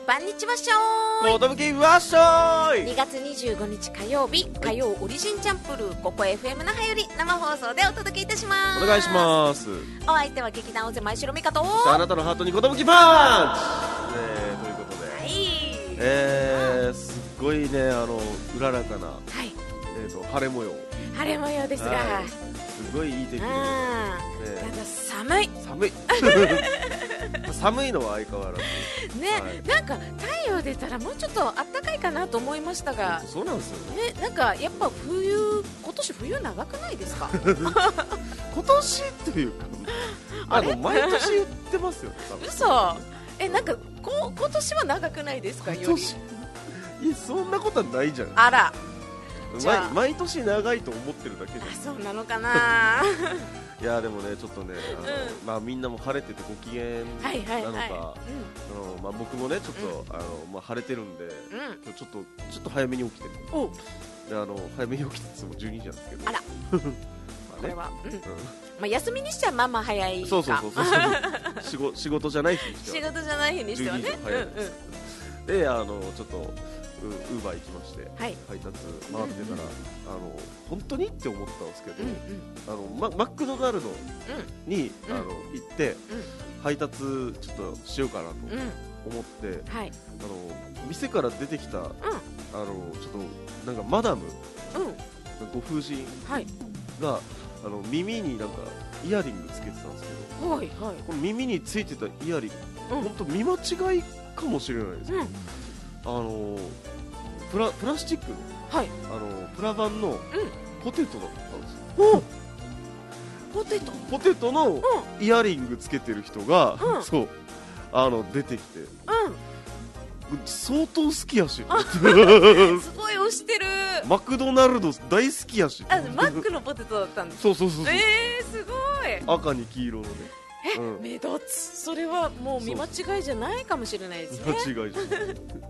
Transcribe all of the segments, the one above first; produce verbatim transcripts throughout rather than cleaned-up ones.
こんにちはしょーい。 子供きわっしょーい。 にがつにじゅうごにち火曜日、火曜オリジンチャンプルー、ここ エフエム 那覇より生放送でお届けいたします。 お願いします。 お相手は劇団オゼ前城美香と、 あなたのハートに子供きパンチ、ね、ということで、 はい、 えー、すっごいね、あのうららかな、 はい、 えーと晴れ模様、 晴れ模様ですが、 はい、すごいいい天気で、ね、 ただ寒い寒い寒いのは相変わらずね、はい、なんか太陽出たらもうちょっと暖かいかなと思いましたが、 そうなんですよね。 ね、なんかやっぱ冬、今年冬長くないですか今年っていうか、あの毎年言ってますよね。 嘘。え、なんかこ今年は長くないですか？よりいや、そんなことはないじゃん。 あら、 毎, 毎年長いと思ってるだけじゃん。 あ、そうなのかな。 いやでもね、ちょっとね、あの、うん、まあ、みんなも晴れててご機嫌なのか、はいはいはい、あのまあ、僕もねちょっと、うん、あのまあ、晴れてるんで、うん、今日ちょっとちょっと早めに起きてる。おであの早めに起きていつもじゅうにじなんですけど、あらまあ、ね、 これは、うんうん、まあ、休みにしてはまあまあ早いか。 そうそうそうそう仕, 事仕事じゃない日にしては仕事じゃない日にしてはね、じゅうにじ早いです、 うんうん、であのちょっとウーバー行きまして、はい、配達回ってたら、うんうん、あの本当にって思ったんですけど、うんうん、あのマ, マクドナルドに、うん、あの行って、うん、配達ちょっとしようかなと思って、うんはい、あの店から出てきた、うん、あのちょっとなんかマダム、うん、ご婦人が、はい、あの耳になんかイヤリングつけてたんですけど、はいはい、この耳についてたイヤリング、うん、本当見間違いかもしれないですけど、うん、あのプラ、プラスチックの、はい、あのプラ板のポテトだったんですよ、 うん、ポテトポテトのイヤリングつけてる人が、うん、そうあの出てきて、うん、相当好きやしすごい推してる。 マクドナルド大好きやし、 あ、マックのポテトだったんです。 そうそうそうそう、 えー、すごい。 赤に黄色のね、 え、うん、目立つ。それはもう見間違いじゃないかもしれないですね。 見間違いじゃないかもしれないという、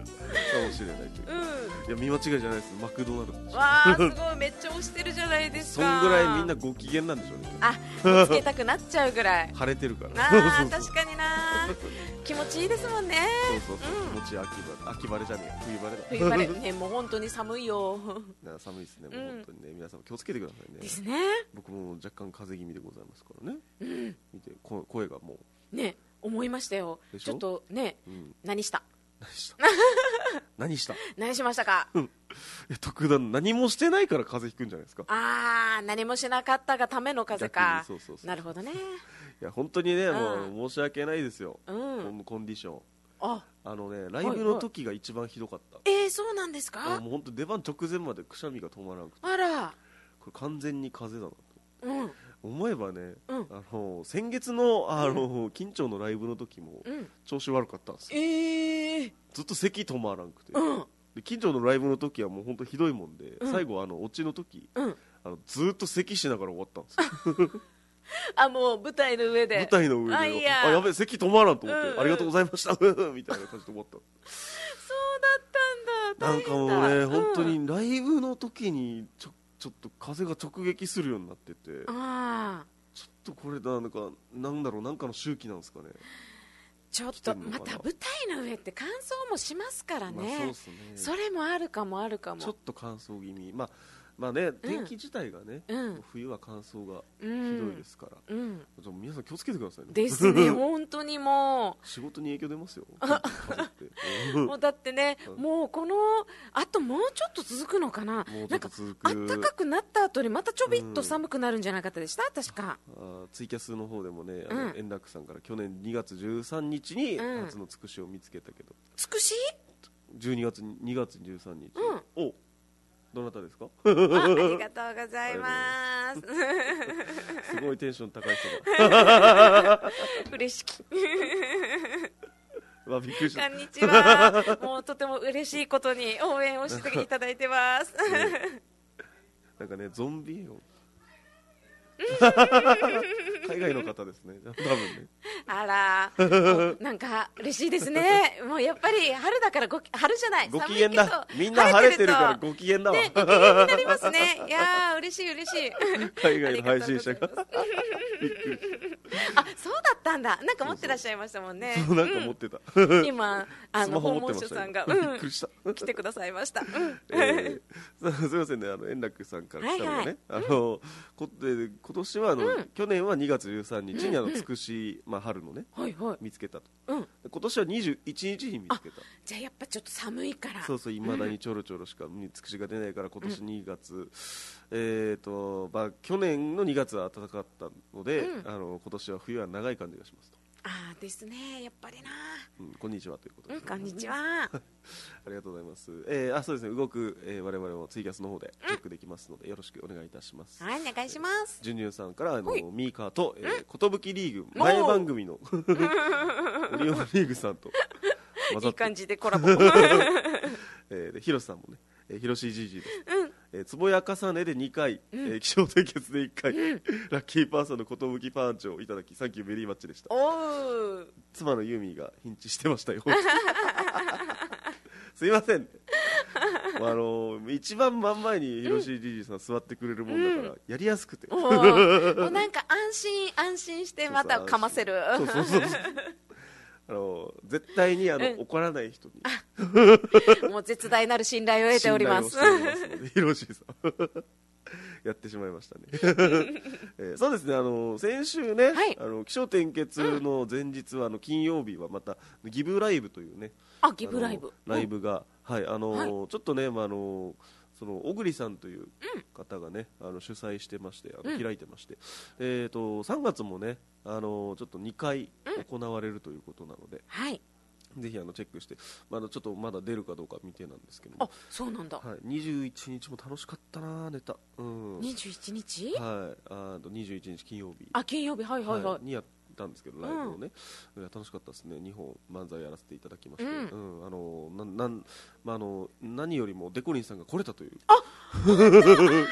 うん、いや見間違いじゃないです。マクドナルドです。 わー、すごい、めっちゃ推してるじゃないですか。 そんぐらいみんなご機嫌なんでしょうね。 あ、つけたくなっちゃうぐらい晴れてるからあー確かにな気持ちいいですもんね。 そうそうそう、うん、気持ちいい秋晴れ。秋晴れじゃねえ、冬晴れだ。 冬晴れね、もう本当に寒いよ寒いですね、もう本当にね、皆さん気をつけてくださいね。 ですね。 僕も若干風邪気味でございますからね、うん、見てこ声がもうね、思いましたよ。ちょっとね、うん、何した何した何した何しましたか。 いや、特段何もしてないから風邪ひくんじゃないですか。 あー、何もしなかったがための風邪か。 そうそうそう、 なるほどね。 いや本当にね、うん、もう申し訳ないですよ、うん、コンディション。ああのね、ライブの時が一番ひどかった。 はいはい、えー、そうなんですか。 もう本当出番直前までくしゃみが止まらなくて、 あら、これ完全に風邪だなと、 うん、思えばね、うん、あの先月のあの、うん、緊張のライブの時も、うん、調子悪かったんですよ、えー、ずっと咳止まらなくて、うん、で緊張のライブの時はもう本当ひどいもんで、うん、最後あのオチの時、うん、あのずっと咳しながら終わったんですよあ、もう舞台の上で舞台の上で、あ、いや、あ、やべえ、咳止まらんと思って、うんうん、ありがとうございましたみたいな感じで終わったそうだったんだ。 なんかもうね、うん、本当にライブの時にちょちょっと風が直撃するようになってて、あ、ちょっとこれなんかなんだろう、なんかの周期なんですかね。 ちょっとまた舞台の上って乾燥もしますからね、まあ、そうっすね。それもあるかもあるかも。 ちょっと乾燥気味、まあまあね、天気自体がね、うん、冬は乾燥がひどいですから、うん、じゃ皆さん気をつけてくださいね。 ですね本当にもう仕事に影響出ますよもうだってね、もうこのあともうちょっと続くのかな。なんか暖かくなった後にまたちょびっと寒くなるんじゃなかったでした、確か。 あ、ツイキャスの方でもね、あの、うん、円楽さんから去年にがつじゅうさんにちに初のつくしを見つけたけど、 つくしじゅうにがつにがつじゅうさんにち、うん、お、どなたですか。 あ、ありがとうございますすごいテンション高い人が嬉しきわ、びっくりした。 こんにちは。もうとても嬉しいことに応援をしていただいてますね、なんかね、ゾンビを海外の方ですね、多分ね。 あら、なんか嬉しいですね。もうやっぱり春だからご春じゃない、 ご機嫌だ。みんな晴れてるからご機嫌だわ。 ね、ご機嫌になりますね。いやー、嬉しい嬉しい。 海外の配信者が。びっくり。 あ、そうだったんだ。なんか持ってらっしゃいましたもんね。 そう、なんか持ってた。 うん、今あの訪問スマホ持ってました者さんが、 びっくりした。 来てくださいました。うん、 えー、すみませんね、あの円楽さんから来たのがね、はいはい、あの、うん、こで今年はあの、うん、去年はにがつじゅうさんにちにあのつくし、まあ、春のね、はいはい、見つけたと、うん、今年はにじゅういちにちに見つけた。 じゃあやっぱちょっと寒いから。 そうそう、いまだにちょろちょろしかつくしが出ないから今年にがつ、うん、えーとまあ、去年のにがつは暖かかったので、うん、あの今年は冬は長い感じがしますと。 あーですね、やっぱりな、 うん、こんにちはということで、 うん、こんにちはありがとうございます、えー、あそうですね、動く、えー、我々もツイキャスの方でチェックできますので、うん、よろしくお願いいたします。 はい、お願いします。 ジュニアさんからあのミーカーと、えー、ことぶきリーグ前番組のオリオンリーグさんと混ざっていい感じでコラボえー、でヒロさんもね、えー、ヒロシージージーです、うん、えー、つぼや重ねでにかい、うん、えー、気象点結でいっかい、うん、ラッキーパーソンのことぶきパンチをいただきサンキューベリーマッチでした。 お妻のユーミーがヒンチしてましたよすいません、あのー、一番真ん前にヒロシージージーさん座ってくれるもんだから、うん、やりやすくてもうなんか安心安心してまたかませる。 そうそうそうそうあの絶対にあの、うん、怒らない人にもう絶大なる信頼を得ております。 ヒロシーさんやってしまいましたね、えー、そうですね、あの先週ね、はい、あの起承転結の前日は、あの金曜日はまたギブライブというね、 あギブライブライブが、うん、はい、あの、はい、ちょっとね、まあ、あのその小栗さんという方がね、うん、あの主催してまして、あの開いてまして、うん、えー、とさんがつもね、あのちょっとにかい行われるということなので、うん、はい、ぜひあのチェックして、まだちょっとまだ出るかどうか未定なんですけども。 あ、そうなんだ、 はい、にじゅういちにちも楽しかったな、ネタ、うん、 にじゅういちにち、 はい、あとにじゅういちにち金曜日、 あ金曜日、はいはいはい、 はい、にやったんですけど、ライブをね、うん、楽しかったですね。にほん漫才やらせていただきまして、うんうん、あのななん、まあ、あの何よりもデコリンさんが来れたという、 あ本当、あよかった、はい、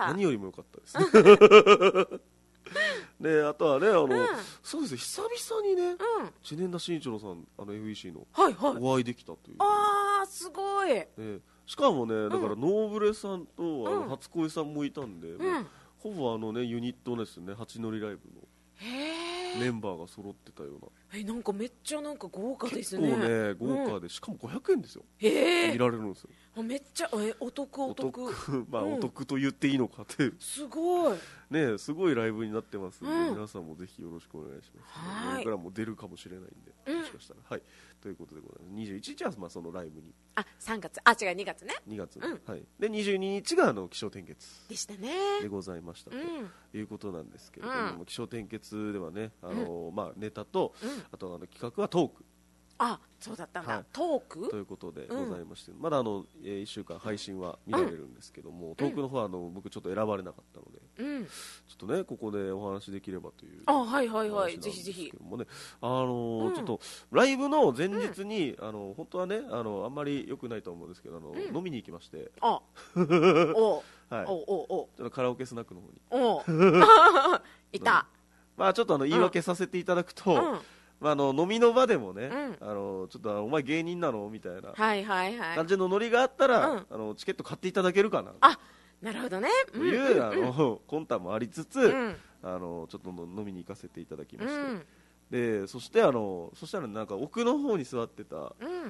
何よりもよかったですで、あとはね、あの、うん、そうですね、久々にね、うん、知念田真一郎さん、あの エフイーシー の、はいはい、お会いできたという、 あーすごい、 ね、しかもね、だからノーブレさんと、うん、あの初恋さんもいたんで、うん、ほぼあのねユニットですね、八乗りライブのメンバーが揃ってたような、 えなんかめっちゃなんか豪華ですね。 結構ね豪華で、うん、しかもごひゃくえんですよ、見られるんですよ。 あめっちゃえお得お得、 お得まあ、うん、お得と言っていいのかってすごいね、すごいライブになってますので、うん、皆さんもぜひよろしくお願いします、ね、はい、僕らも出るかもしれないんで、うん、もしかしたら、はい、ということでございます。にじゅういちにちはまあそのライブに、 あさんがつ、あ違うにがつね、 にがつ、うん、はい、でにじゅうににちがあの起承転結でしたね、 でございました、ということなんですけれども、起承転結ではね、あの、まあ、ネタと、あとあの企画はトーク、 あそうだったんだ、はい、トークということでございまして、うん、まだあの、えー、いっしゅうかん配信は見られるんですけども、うん、トークの方はあの僕ちょっと選ばれなかったので、うん、ちょっとねここでお話できればという、 あはいはいはい、ぜひぜひ、 あのーうん、ちょっとライブの前日に、うん、あの本当はねあのあんまり良くないと思うんですけど、あの、うん、飲みに行きまして、あおはい、おおおちょっとカラオケスナックの方においた、 まあちょっとあの言い訳させていただくと、うんまあ、あの飲みの場でもね、うん、あのちょっとお前芸人なのみたいな感じのノリがあったら、はいはいはい、あのチケット買っていただけるかな、 あなるほどね、 という、うん、あの魂胆もありつつ、うん、あのちょっと飲みに行かせていただきまして、うん、でそしてあのそしたらなんか奥の方に座ってた、うん、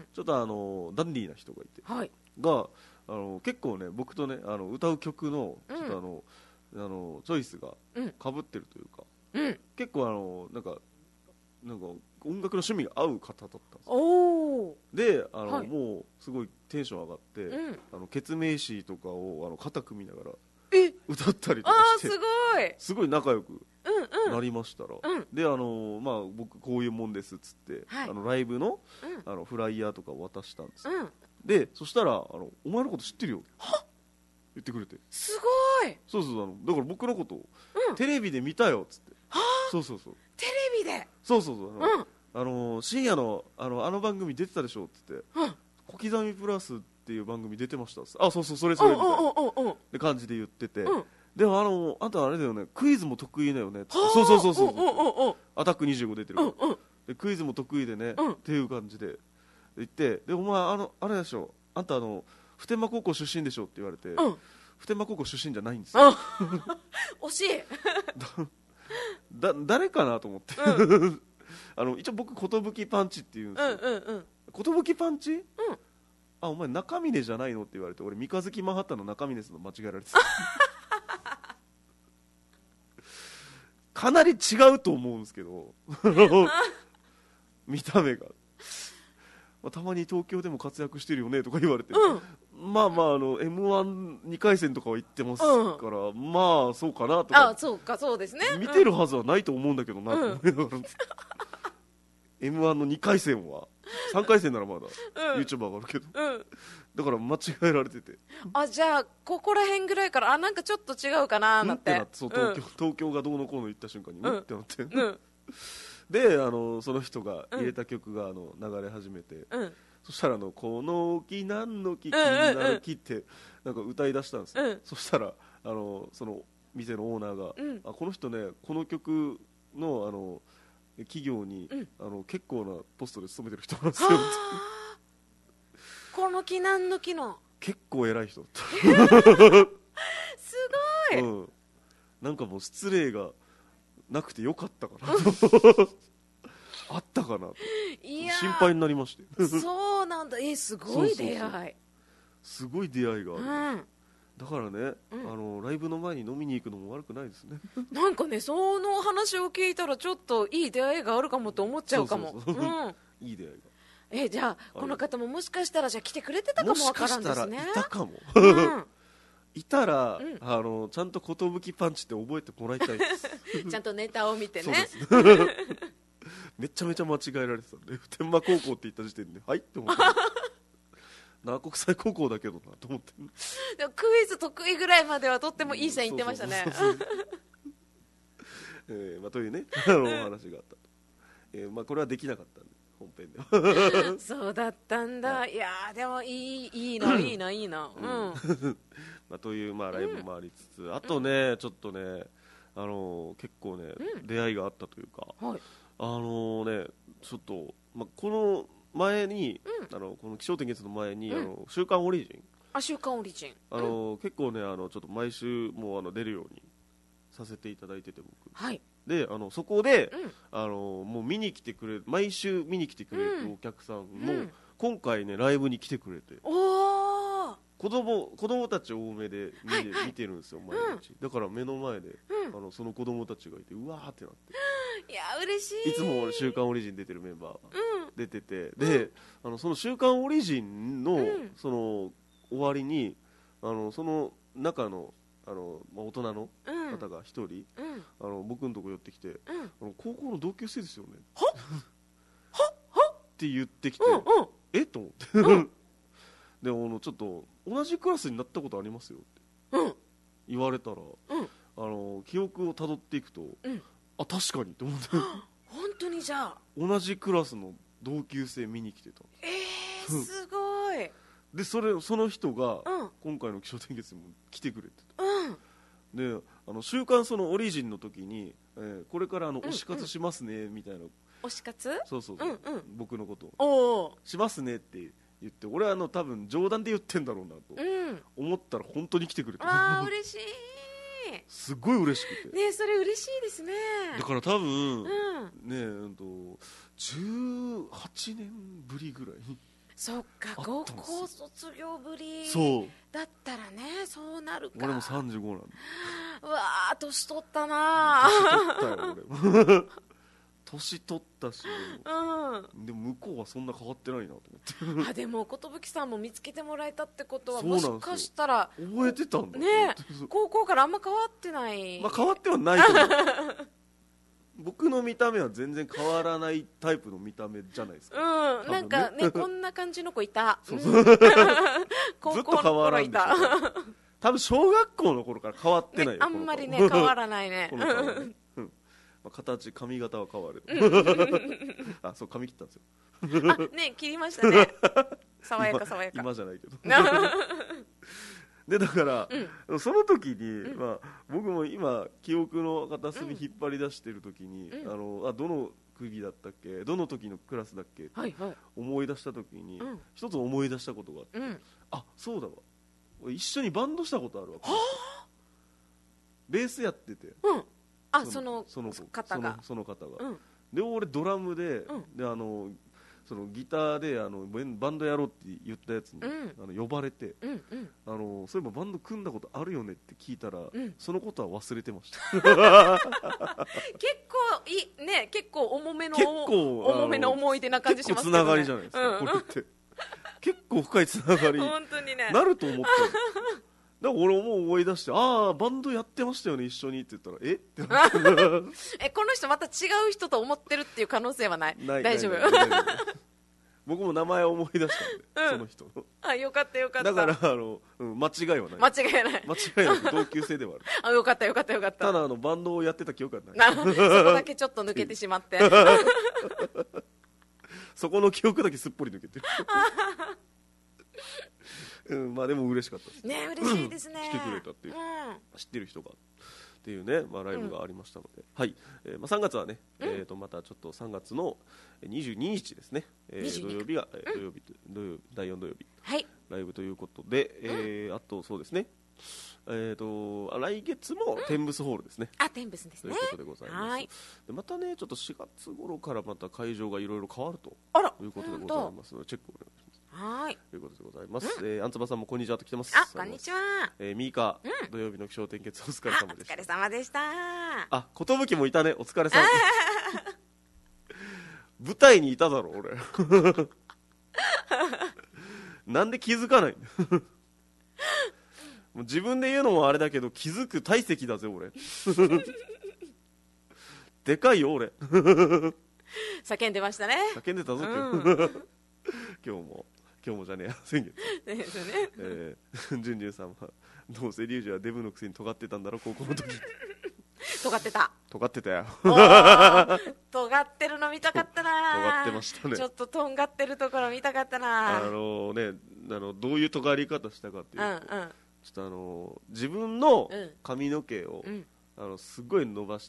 ちょっとあのダンディーな人がいて、はい、があの結構ね僕とねあの歌う曲のちょっとあの、あのチョイスが被ってるというか、うん、結構あのなんかなんか音楽の趣味が合う方だったんですよ。おであの、はい、もうすごいテンション上がって、うん、あのケツメイシとかをあの肩組みながら歌ったりとかして、 あすごいすごい仲良くなりましたら、うんうん、であの、まあ、僕こういうもんですっつって、はい、あのライブ の,、うん、あのフライヤーとかを渡したんです、うん、でそしたらあのお前のこと知ってるよは言ってくれて、 すごい、 そうそう、あのだから僕のことを、うん、テレビで見たよっつって、はそうそうそう、 テレビで、 そうそうそう、あの、うん、あの深夜のあのあの番組出てたでしょって言って、うん、小刻みプラスっていう番組出てました、あそうそうそれそれみたいなって感じで言ってて、うん、でもあのあんたあれだよね、クイズも得意だよねって、そうそうそうそう、アタックにじゅうご出てるから、うんうん、でクイズも得意でね、うん、っていう感じで言って、でお前あのあれでしょ、あんたあの普天間高校出身でしょって言われて、うん、普天間高校出身じゃないんですよ、 惜しいだ誰かなと思って、うん、あの一応僕寿パンチって言うんですよ、うんうんうん、寿パンチ、うん、あお前中峰じゃないのって言われて、俺三日月マンハッタンの中峰さんの間違えられてたかなり違うと思うんですけど見た目が、まあ、たまに東京でも活躍してるよねとか言われて、うん、まあまああの エムワンに 回戦とかは行ってますから、うん、まあそうかなとか、 あそうかそうですね、 見てるはずはないと思うんだけどなと思いながら、うん、エムワン のにかい戦はさんかい戦ならまだ YouTube 上がるけど、うん、だから間違えられてて、 あじゃあここら辺ぐらいからあなんかちょっと違うかななって、 うん、ってなって、そう東京、うん、東京がどうのこうの言った瞬間にうんってなって、うん、であのその人が入れた曲があの流れ始めて、うん、そしたらあのこの木何の木気になる木ってなんか歌い出したんですよ、うん、そしたらあのその店のオーナーが、うん、あこの人ねこの曲のあの企業に、うん、あの結構なポストで勤めてる人なんですよこの木何の木の結構偉い人だったすごい、うん、 なんかもう失礼がなくてよかったかなあったかなといや心配になりましてそうなんだ、えすごい出会い、そうそうそうすごい出会いがある、うんだからね、うん、あのライブの前に飲みに行くのも悪くないですねなんかねその話を聞いたらちょっといい出会いがあるかもと思っちゃうかも、 いい出会いがえじゃあこの方ももしかしたらじゃあ来てくれてたかもわからんですね。 もしかしたらいたかも、うん、いたら、うん、あのちゃんと寿パンチって覚えてもらいたいですちゃんとネタを見てねめちゃめちゃ間違えられてたんで普天間高校って言った時点ではいって思ってな国際高校だけどなと思ってでもクイズ得意ぐらいまではとってもいい線いってましたねというねあのお話があったと、えーまあ、これはできなかったんで本編ではそうだったんだ、はい、いやでもいいいいないいないいな、うんまあ、という、まあ、ライブもありつつ、うん、あとねちょっとねあの結構ね、うん、出会いがあったというか、はい、あのねちょっと、まあ、この前に、うん、あのこの気象点結の前に、うん、あの週刊オリジンあ週刊オリジンあの、うん、結構ねあのちょっと毎週もうあの出るようにさせていただいてて僕、はい、であのそこで、うん、あのもう見に来てくれ毎週見に来てくれるお客さんも、うん、今回ねライブに来てくれてお子供子供たち多めで見て、はいはい、見てるんですよ毎日、だから目の前で、あのその子供たちがいてうわーってなっていや嬉しいいつも俺週刊オリジン出てるメンバーが出てて、うん、で、うん、あのその週刊オリジンの、うん、その終わりにあのその中のあの、まあ、大人の方が一人、うん、あの僕のとこ寄ってきて、うん、あの高校の同級生ですよねはははって言ってきて、うんうん、えっと思って、うん、であのちょっと同じクラスになったことありますよって、うん、言われたら、うん、あの記憶をたどっていくと、うん、あ確かにって思って本当にじゃあ同じクラスの同級生見に来てたえー、すごいでそれその人が、うん、今回の気象点結にも来てくれてた、うん、であの週刊そのオリジンの時に、えー、これからあの、うんうん、推し活しますねみたいな推し活そうそうそう、うんうん、僕のことをしますねって言って俺はあの多分冗談で言ってんだろうなと思ったら本当に来てくれて、うん、 あー嬉しいすごい嬉しくてねそれ嬉しいですねだから多分、うん、ねえうんとじゅうはちねんぶりぐらいそっか高校卒業ぶりだったらねそうなるか俺もさんじゅうごなんだうわー年取ったな年取ったよ俺も年取ったし、うん、でも向こうはそんな変わってないなと思ってあでも寿さんも見つけてもらえたってことはもしかしたら覚えてたんだね高校からあんま変わってない、 まあ、変わってはないけど僕の見た目は全然変わらないタイプの見た目じゃないですか、 うん、ね、なんかねこんな感じの子いたそうそう、うん、高校の頃いた多分小学校の頃から変わってないよ、ね、 あんまりね変わらないねまあ、形髪型は変わるあそう髪切ったんですよあね切りましたね爽やか爽やか今, 今じゃないけどでだから、うん、その時に、うんまあ、僕も今記憶の片隅引っ張り出してる時に、うん、あのあどの組だったっけどの時のクラスだっけ、はいはい、思い出した時に、うん、一つ思い出したことがあって、うん、あそうだわ俺一緒にバンドしたことあるわベースやってて、うんあそのその方がその方が、 うん、 で俺ドラムで、 うん、 であのそのギターであのバンドやろうって言ったやつに、うん、あの呼ばれて、うんうん、あのそういえばバンド組んだことあるよねって聞いたら、うん、そのことは忘れてました結構いね結構重めの結構重めの思い出な感じしますけど、ね、 結構つながりじゃないですか、うん、これって結構深いつながり本当に、ね、 なると思ってだから俺も思い出してああバンドやってましたよね一緒にって言ったらえってなってえこの人また違う人と思ってるっていう可能性はないない大丈夫僕も名前を思い出したんで、うん、その人のあよかったよかっただからあの、うん、間違いはない間違いない間違いなく同級生ではあるあよかったよかったよかったただあのバンドをやってた記憶はないそこだけちょっと抜けてしまってそこの記憶だけすっぽり抜けてるうん、まあでも嬉しかったですね嬉しいですね来てくれたっていう、うん、知ってる人がっていうね、まあ、ライブがありましたので、うん、はい、えーまあ、さんがつはね、うん、えー、とまたちょっとさんがつのにじゅうににちですね、えー、土曜日が、うん、土曜日土曜だいよん土曜日、はい、ライブということで、えーうん、あとそうですねえー、と来月もテンブスホールですね、 うん、あテンブスですねということでございます。はい、でまたねちょっとしがつ頃からまた会場がいろいろ変わるということでございますのでチェックお願いします。はいということでございます、うん、えー、アンツバさんもこんにちはと来てます。 あこんにちは、 えー、ミーカー、うん、土曜日の気象点結お疲れ様でした。 お疲れ様でした。 あ寿もいたねお疲れ様舞台にいただろ俺なんで気づかないもう自分で言うのもあれだけど気づく体積だぜ俺でかいよ俺叫んでましたね叫んでたぞ今日、うん、今日も今日もじゃねえや先月ですよね、えー、ジュンジュンさんはどうせリュウジはデブのくせに尖ってたんだろ高校の時尖ってた尖ってたよ尖ってるの見たかったな尖ってましたねちょっととんがってるところ見たかったなあのねあのどういう尖り方したかっていうと、うんうん、ちょっとあの自分の髪の毛を、うん、あのすごい伸ばして、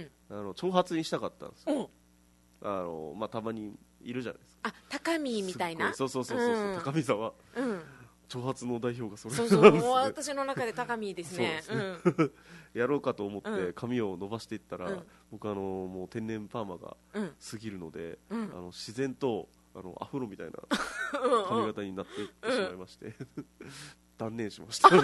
うん、あの長髪にしたかったんですよ、うん、あのまあ、たまにいるじゃないですかあ高見みたいなそうそうそうそう、うん、高見沢、うん、長髪の代表がそれそうそうもう私の中で高見ですねそうですね、うん、やろうかと思って髪を伸ばしていったら、うん、僕あのもう天然パーマが過ぎるので、うん、あの自然とあのアフロみたいな髪型になっていってしまいまして、うん、断念しましたこ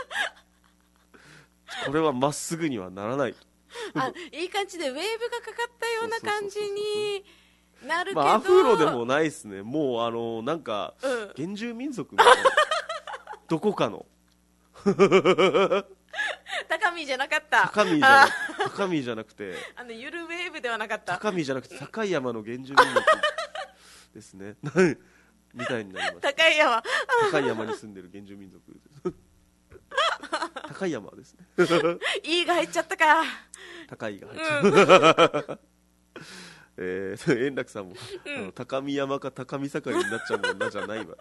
れはまっすぐにはならないあいい感じでウェーブがかかったような感じになるけど、 まあ、アフロでもないですねもうあのなんか、うん、原住民族みたいなどこかの高見じゃなかった高見じゃな高見じゃなくてあのゆるウェーブではなかった高見じゃなくて高い山の原住民族ですねみたいになりました高い山高い山に住んでる原住民族高い山ですねいいが入っちゃったか高いが入っちゃった、うんえー、円楽さんも、うん、あの高見山か高見盛りになっちゃうもんなじゃないわ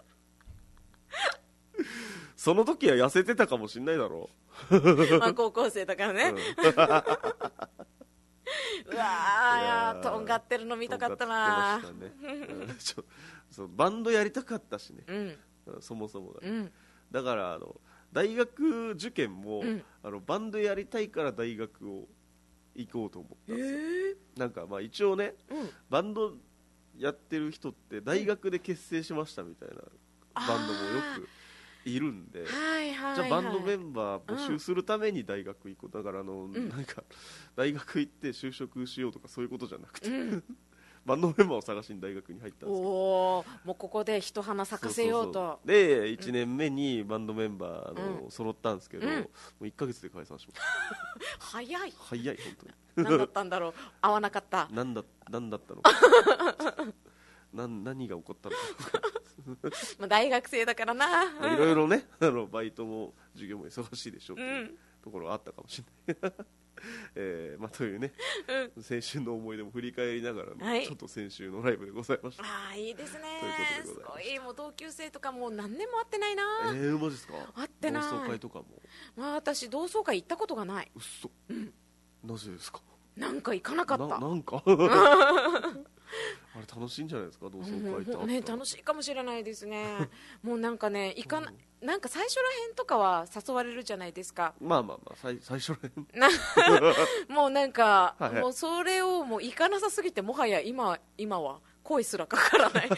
その時は痩せてたかもしんないだろうまあ高校生だからね、うん、うわーいやとんがってるの見たかったな、ねうん、 ちょそうバンドやりたかったしね、うん、そもそもだ、うん、だからあの大学受験も、うん、あのバンドやりたいから大学を行こうと思ったんですよ、えー、なんかまあ一応ね、うん、バンドやってる人って大学で結成しましたみたいなバンドもよくいるんで、はいはいはい、じゃあバンドメンバー募集するために大学行こう、だからあの、うん、なんか大学行って就職しようとかそういうことじゃなくて、うん、バンドメンバーを探しに大学に入ったんですけど、 おもうここで一花咲かせようと。 そうそうそうでいちねんめにバンドメンバーの、うん、揃ったんですけど、うん、もういっかげつで解散しました早い早い本当に何だったんだろう合わなかった何だ、何だったのかな何が起こったのかまあ大学生だからないろいろねあのバイトも授業も忙しいでしょうというところはあったかもしれないえーまあ、というね、うん、先週の思い出も振り返りながらの、はい、ちょっと先週のライブでございました。 ああいいですねすごいもう同級生とかもう何年も会ってないな。 えーマジですか。 会ってない。 同窓会とかも、 まあ、私同窓会行ったことがない。 うっそ、うん、なぜですか。 なんか行かなかった。 な、なんかあれ楽しいんじゃないですか、同窓会ってあったら、 ね、楽しいかもしれないですねもうなんかね行かな、うん、なんか最初らへんとかは誘われるじゃないですか。 まあまあまあ 最, 最初らへんもうなんか、 はいはい、 もうそれをもう行かなさすぎて、もはや今今は声すらかからない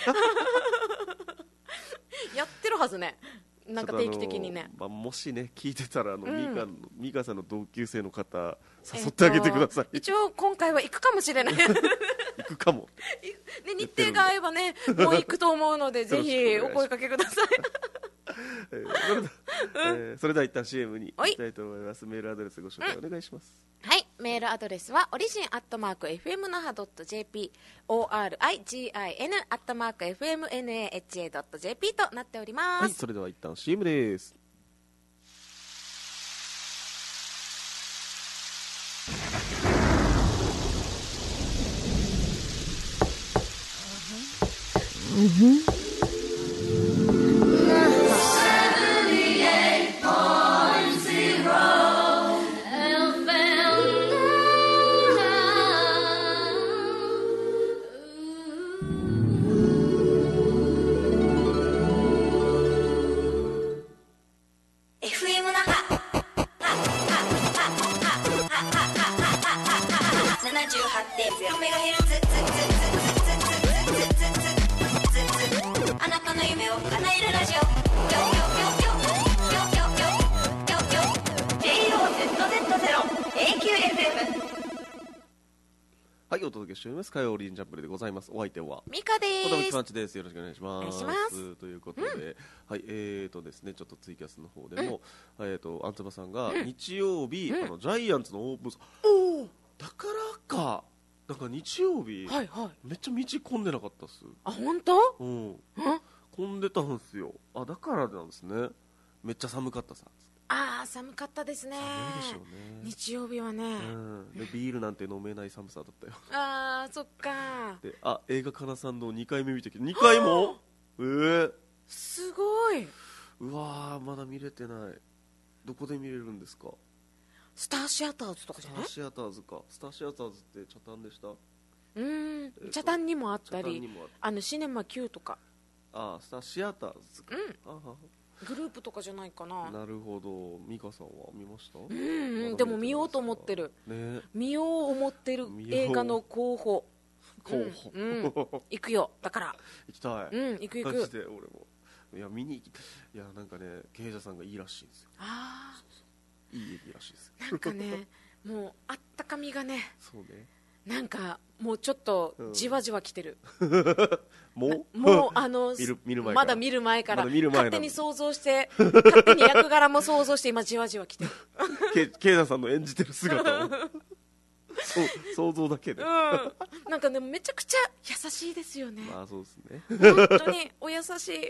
やってるはずね、なんか定期的にね、 まあ、もしね聞いてたらあの、うん、ミカミカさんの同級生の方誘ってあげてください、 えー、一応今回は行くかもしれない行くかもで日程が合えばねもう行くと思うのでぜひお声かけくださいえー、それでは、えー、それでは一旦 シーエム に行きたいと思います。メールアドレスご紹介お願いします、 うん、はい、メールアドレスはオリジンアットマーク エフエム 那覇 ドット ジェーピー オーアールアイジーアイエヌ アットマーク エフエムエヌエーエイチエー ドット ジェーピー となっております。 はい、それでは一旦 シーエム です。 うんうんはい、お届けしております火曜オリジンジャンプルでございます。お相手はミカです。 小田口パンチです。よろしくお願いします。お願いします。ということで、うん、はいえーとですねちょっとツイキャスの方でも、うん、えーとアンツバさんが日曜日、うん、あのジャイアンツのオープン、おだからかなんか日曜日、はいはい、めっちゃ道混んでなかったっす。 あ本当？ うん。混んでたんですよ。あだからなんですね。めっちゃ寒かったさ。 ああ寒かったですね。 寒いでしょうね。 日曜日はね、 うん、でビールなんて飲めない寒さだったよあーそっか。 であ映画かなさんのにかいめ見たけどにかいもえー、 すごい。 うわーまだ見れてない。どこで見れるんですか？ スターシアターズとかじゃない？ スターシアターズか。スターシアターズって茶炭でした？うーん、えー、茶炭にもあったりあのシネマ Q とか。 あスターシアターズか、 うん、あはグループとかじゃないかな。 なるほど。美香さんは見ました？ うん、うん、でも見ようと思ってる、ね、見よう思ってる映画の候補候補、 うんうん、行くよ。だから行きたい。 うん行く行く。 マジで俺もいや見に行きいやなんかね経営者さんがいいらしいんですよ。 ああいい駅らしいですなんかねもうあったかみがねそうねなんかもうちょっとじわじわきてる、 うん、もうもうあの見る見る前まだ見る前から、 ま、前勝手に想像して勝手に役柄も想像して今じわじわきてるケイナさんの演じてる姿をそう想像だけで、うん、 なんかねめちゃくちゃ優しいですよね。 まあそうですね本当にお優しいい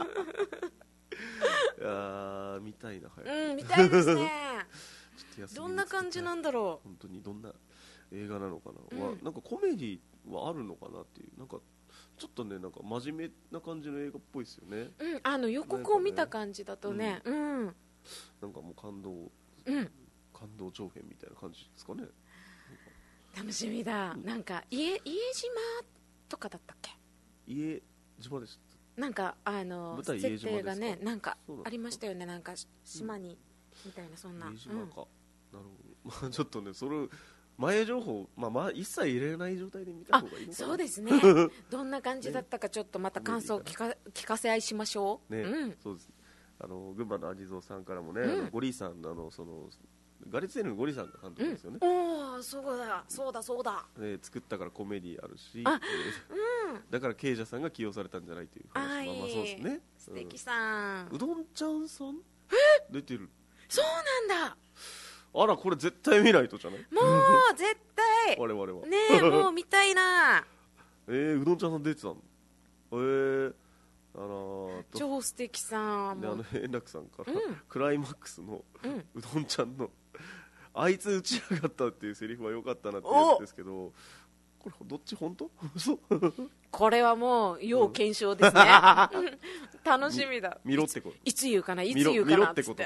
や見たいな早く、 うん見たいですねどんな感じなんだろう。 本当にどんな映画なのかな、うん、なんかコメディはあるのかなっていうなんかちょっとねなんか真面目な感じの映画っぽいですよね。 うん、あの予告を見た感じだとね、うん、うん、 なんかもう感動、 うん、 感動長編みたいな感じですかね。 楽しみだ、うん、なんか家家島とかだったっけ？ 家島です。 なんかあの設定がねなんかありましたよね。なんか島に、うん、みたいなそんな。 家島か、うん、なるほどまあちょっとねそれ前情報、まあ、まあ一切入れない状態で見た方がいいのかな。 そうですねどんな感じだったかちょっとまた感想を聞か、聞かせ合いしましょう、ねうん、 そうです。あの群馬のアジゾウさんからもね、うん、あのゴリさんあのそのガリツエルのゴリさんが監督ですよね、 うん、おおそうだそうだそうだ、 ね、作ったからコメディあるしあ、えーうん、だからケイジャさんが起用されたんじゃないという話。まあまあそうですね。 素敵さん、 うん、うどんちゃんさん出てる。 そうなんだ。 あらこれ絶対見ないとじゃない。 もう絶対我々はねえもう見たいなえー、うどんちゃんさん出てたの。えー、あのー、 超素敵さん。 であの円楽さんから、うん、クライマックスの、うん、うどんちゃんのあいつ打ち上がったっていうセリフは良かったなって言うんですけど、これどっち本当？嘘これはもう要検証ですね、うん、楽しみだ。 見ろってこと。 いつ言うかないつ言うかなっつって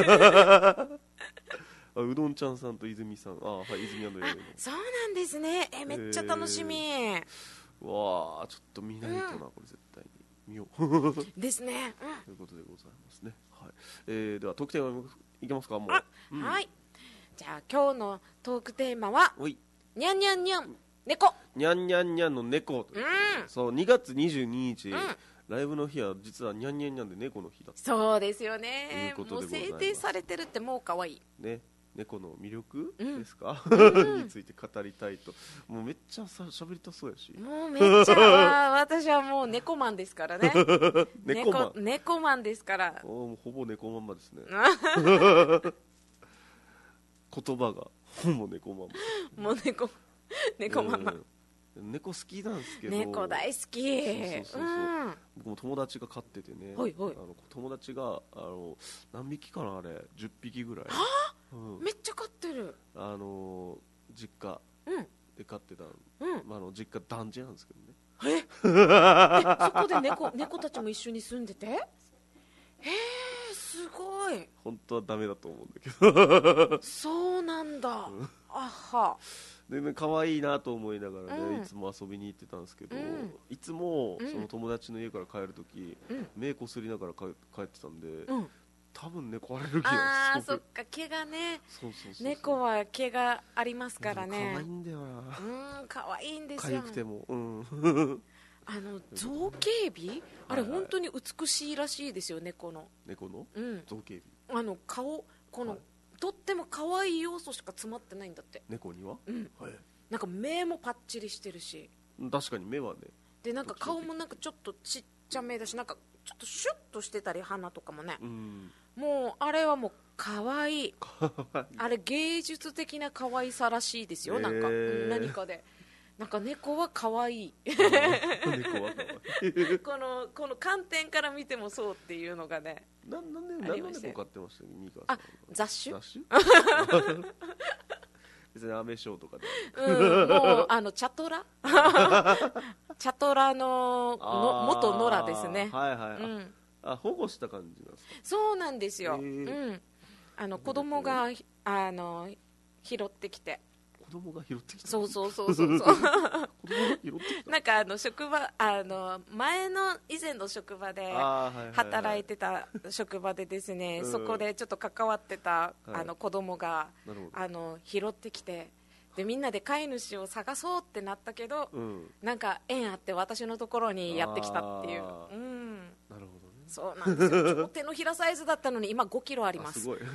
あうどんちゃんさんと泉さん、あ、はい、泉&エレの。 そうなんですね。えめっちゃ楽しみ、えー、 わあちょっと見ないとな、うん、これ絶対に見ようですね、 うん、ということでございますね、はいえー、ではトークテーマいきますかもう、うん、はいじゃあ今日のトークテーマはにゃんにゃんにゃん猫にゃんにゃんにゃんの猫、うん、そうにがつにじゅうににち、うん、ライブの日は実はにゃんにゃんにゃんで猫の日だったそうですよねもう制定されてるってもう可愛いね猫の魅力ですか、うん、について語りたいともうめっちゃさ喋りたそうやしもうめっちゃ私はもう猫マンですからね猫マン猫、猫マンですからおほぼ猫マンマですね言葉がほぼ猫マンマもう猫猫ママ、 えー、猫好きなんですけど猫大好きそうそうそうそう、うん、僕も友達が飼っててね、 はいはい、 あの友達があの何匹かなあれじゅっぴきぐらい、 はあうん、めっちゃ飼ってるあの実家で飼ってた、 うんまあ、あの実家団地なんですけどねええそこで 猫, 猫たちも一緒に住んでてへえすごい本当はダメだと思うんだけどそうなんだあはでね、可愛いなと思いながらね、うん、いつも遊びに行ってたんですけど、うん、いつもその友達の家から帰るとき、うん、目こすりながら帰ってたんで、うん、多分猫アレルギーはあーそっか毛がねそうそうそうそう猫は毛がありますからね可愛いんだよなうん可愛いんですよ痒くても、うん、 あの造形美あれ本当に美しいらしいですよ猫の猫の、 うん、 造形美あの顔この、はいとっても可愛い要素しか詰まってないんだって猫には、 うんはい、なんか目もパッチリしてるし確かに目はねでなんか顔もなんかちょっとちっちゃめだしなんかちょっとシュッとしてたり鼻とかもね、うん、もうあれはもう可愛いあれ芸術的な可愛さらしいですよ、えー、なんか、うん、何かでなんか猫は可愛い猫は可愛いこのこの観点から見てもそうっていうのがねななんで何の猫飼ってましたっけミカさんあ雑種雑種別にアメショーとかで、 うん、もうあのチャトラチャトラのの元野良ですねはいはい、うん、あ保護した感じなんですかそうなんですよ、うん、あの子供があの拾ってきて子供が拾ってきたそうそうそうそうそうなんかあの職場あの前の以前の職場で働いてた職場でですね、そこでちょっと関わってたあの子供があの拾ってきてでみんなで飼い主を探そうってなったけど、うん、なんか縁あって私のところにやってきたっていう、うん、 なるほどねそうなんですよ手のひらサイズだったのに今ごキロありますすごい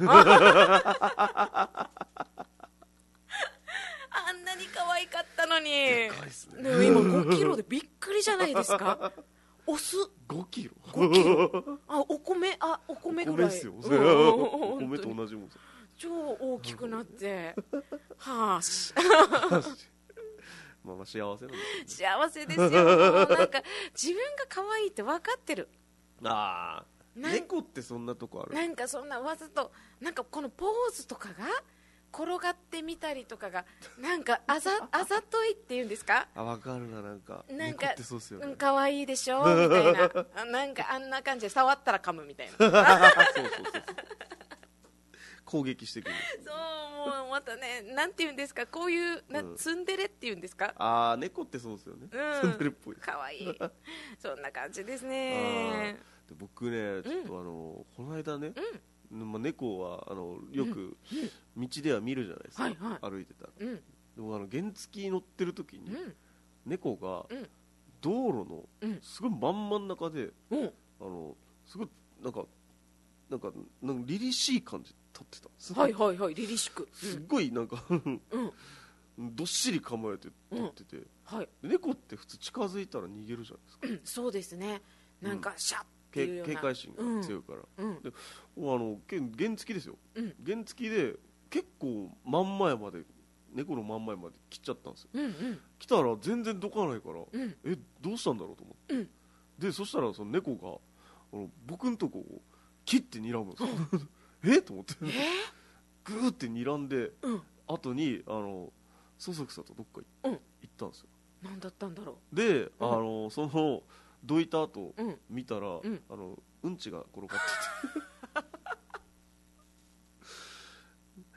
あんなに可愛かったのにでかいっすね、 でも今ごキロでびっくりじゃないですかオスごキロごキロあお米あお米ぐらいお米ですよ、うん、お米と同じもん超大きくなってはあしまあまあ幸せなんです、ね、 幸せですよなんか自分が可愛いって分かってるああ猫ってそんなとこあるなんかそんなわざとなんかこのポーズとかが転がってみたりとかがなんかあざあざといっていうんですかあ分かるななんかなんか猫ってそうっすよね、 うん、かわいいでしょみたいななんかあんな感じで触ったら噛むみたいなそうそうそう攻撃してくるそうもうまたねなんていうんですかこういうな、うん、ツンデレっていうんですかああ猫ってそうですよね、うん、ツンデレっぽいかわいいそんな感じですねで僕ねちょっとあの、うん、この間ね、うんまあ、猫はあのよく道では見るじゃないですか、うんはいはい、歩いてたら、うん、でもあの原付に乗ってる時に、うん、猫が道路のすごい真ん真ん中で、うん、あのすごいなんかなんかなんか凛々しい感じで立ってたんですはいはいはい凛々しく、 すっごいなんか、うん、どっしり構えて立ってて、うんはい、猫って普通近づいたら逃げるじゃないですか、 うん、そうですねなんかシャッ警戒心が強いから、うん、であの原付ですよ、うん、原付で結構真ん前まで猫の真ん前まで来ちゃったんですよ、うんうん、来たら全然どかないから、うん、えどうしたんだろうと思って、うん、でそしたらその猫があの僕んとこを切って睨むんですよ、うん、えと思ってグーって睨んで、うん、後にあのそそくさとどっか行ったんですよ、 何だったんだろうで、あのそのどいた後、うん、見たら、うん、あのうんちが転がってて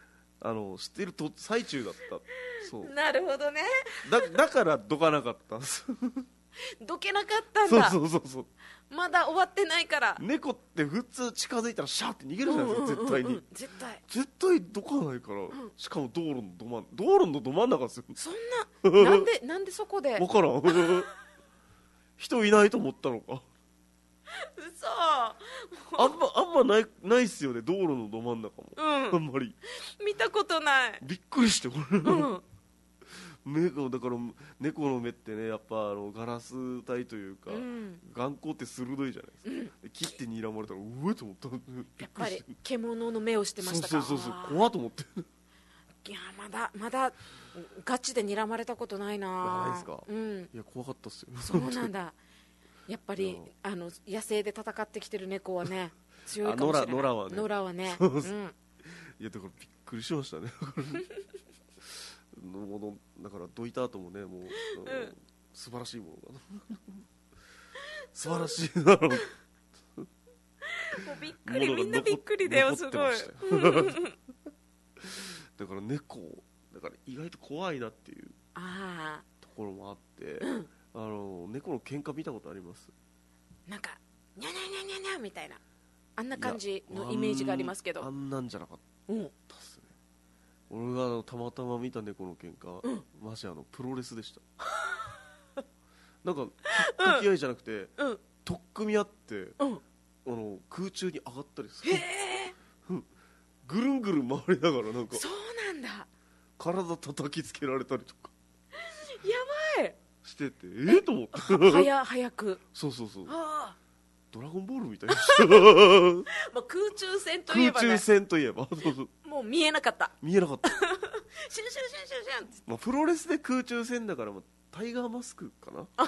あの知ってると最中だった。そうなるほどね。 だだからどかなかったんですどけなかったんだ。 そうそうそうそう、 まだ終わってないから。 猫って普通近づいたらシャーって逃げるじゃないですか、うんうんうんうん、絶対に絶対絶対どかないから、うん、しかも道路のど真ん道路のど真ん中ですよ。 そんななんでなんでそこで分からん人いないと思ったのか嘘あんまあんまないないっすよね、道路のど真ん中も、うん、あんまり見たことない。びっくりしてこれ、うん猫だから猫の目ってね、やっぱあのガラス体というか、うん、眼光って鋭いじゃないですか、うん、切って睨まれたらうえと思ったやっぱり獣の目をしてましたか。 そうそうそうそう、怖っと思っていやまだまだガチで睨まれたことないな。 ないですか、うん、いや怖かったっすよ。 そうなんだやっぱりあの野生で戦ってきてる猫はね強いかもしれない。 野良はね、 野良はね、 うん、いやだからびっくりしましたねのだからどいた後もね、もう、うん、素晴らしいものが素晴らしいだろうもうびっくり、みんなびっくりだよ、すごいだから猫だから意外と怖いなっていうところもあって、うん、あの猫の喧嘩見たことあります？ なんかニャニャニャニャニャみたいなあんな感じのイメージがありますけど、 あんなんじゃなかったっすね、うん、俺がたまたま見た猫の喧嘩、うん、マジあのプロレスでしたなんか引き合いじゃなくて、うん、取っ組み合って、うん、あの空中に上がったりする。へーぐるんぐるん回りながらなんかそうなんだ、 体叩きつけられたりとかやばいしてて、えー、と思って早早くそうそうそう、ドラゴンボールみたいなまあ空中戦といえば、ね、 空中戦といえばもう見えなかった見えなかったシュンシュンシュンシュンシュン、 まあ、プロレスで空中戦だから、まあ、タイガーマスクかな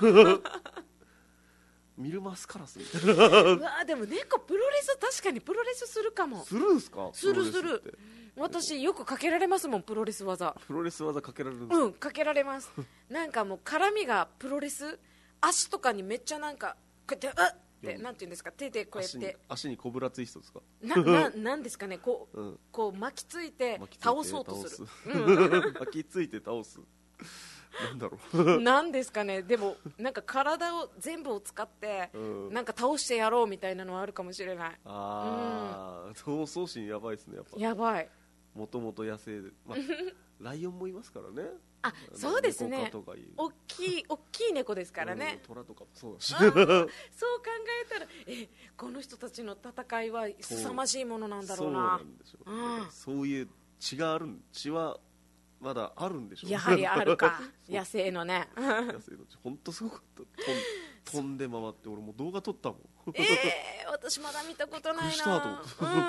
ミルマスカラスみたいなうわでも猫プロレス確かにプロレスするかも。 するんすか？ するする、私よくかけられますもん、プロレス技。 プロレス技かけられるんですか？ うん、かけられますなんかもう絡みがプロレス、足とかにめっちゃなんかこうやってあっってなんていうんですか、手でこうやって足に、足にコブラツイストですか？ なななんですかね、こう、うん、こう巻きついて倒そうとする巻きついて倒すなんだろうなんですかね、でもなんか体を全部を使って、うん、なんか倒してやろうみたいなのはあるかもしれない。 ああ、闘争心やばいですね、やっぱ。 やばい。 もともと野生で、まあ、ライオンもいますからね。 あ、そうですね。大きい大きい猫ですからね。 虎とかもそうだし。 そう考えたら、え、この人たちの戦いは凄まじいものなんだろうな。そうなんでしょう。 うん、そういう血がある、血はまだあるんでしょう。 やはりあるか。野生のね。 野生の血、本当すごかった。飛んで回って、俺も動画撮ったもん。 ええー、私まだ見たことないな。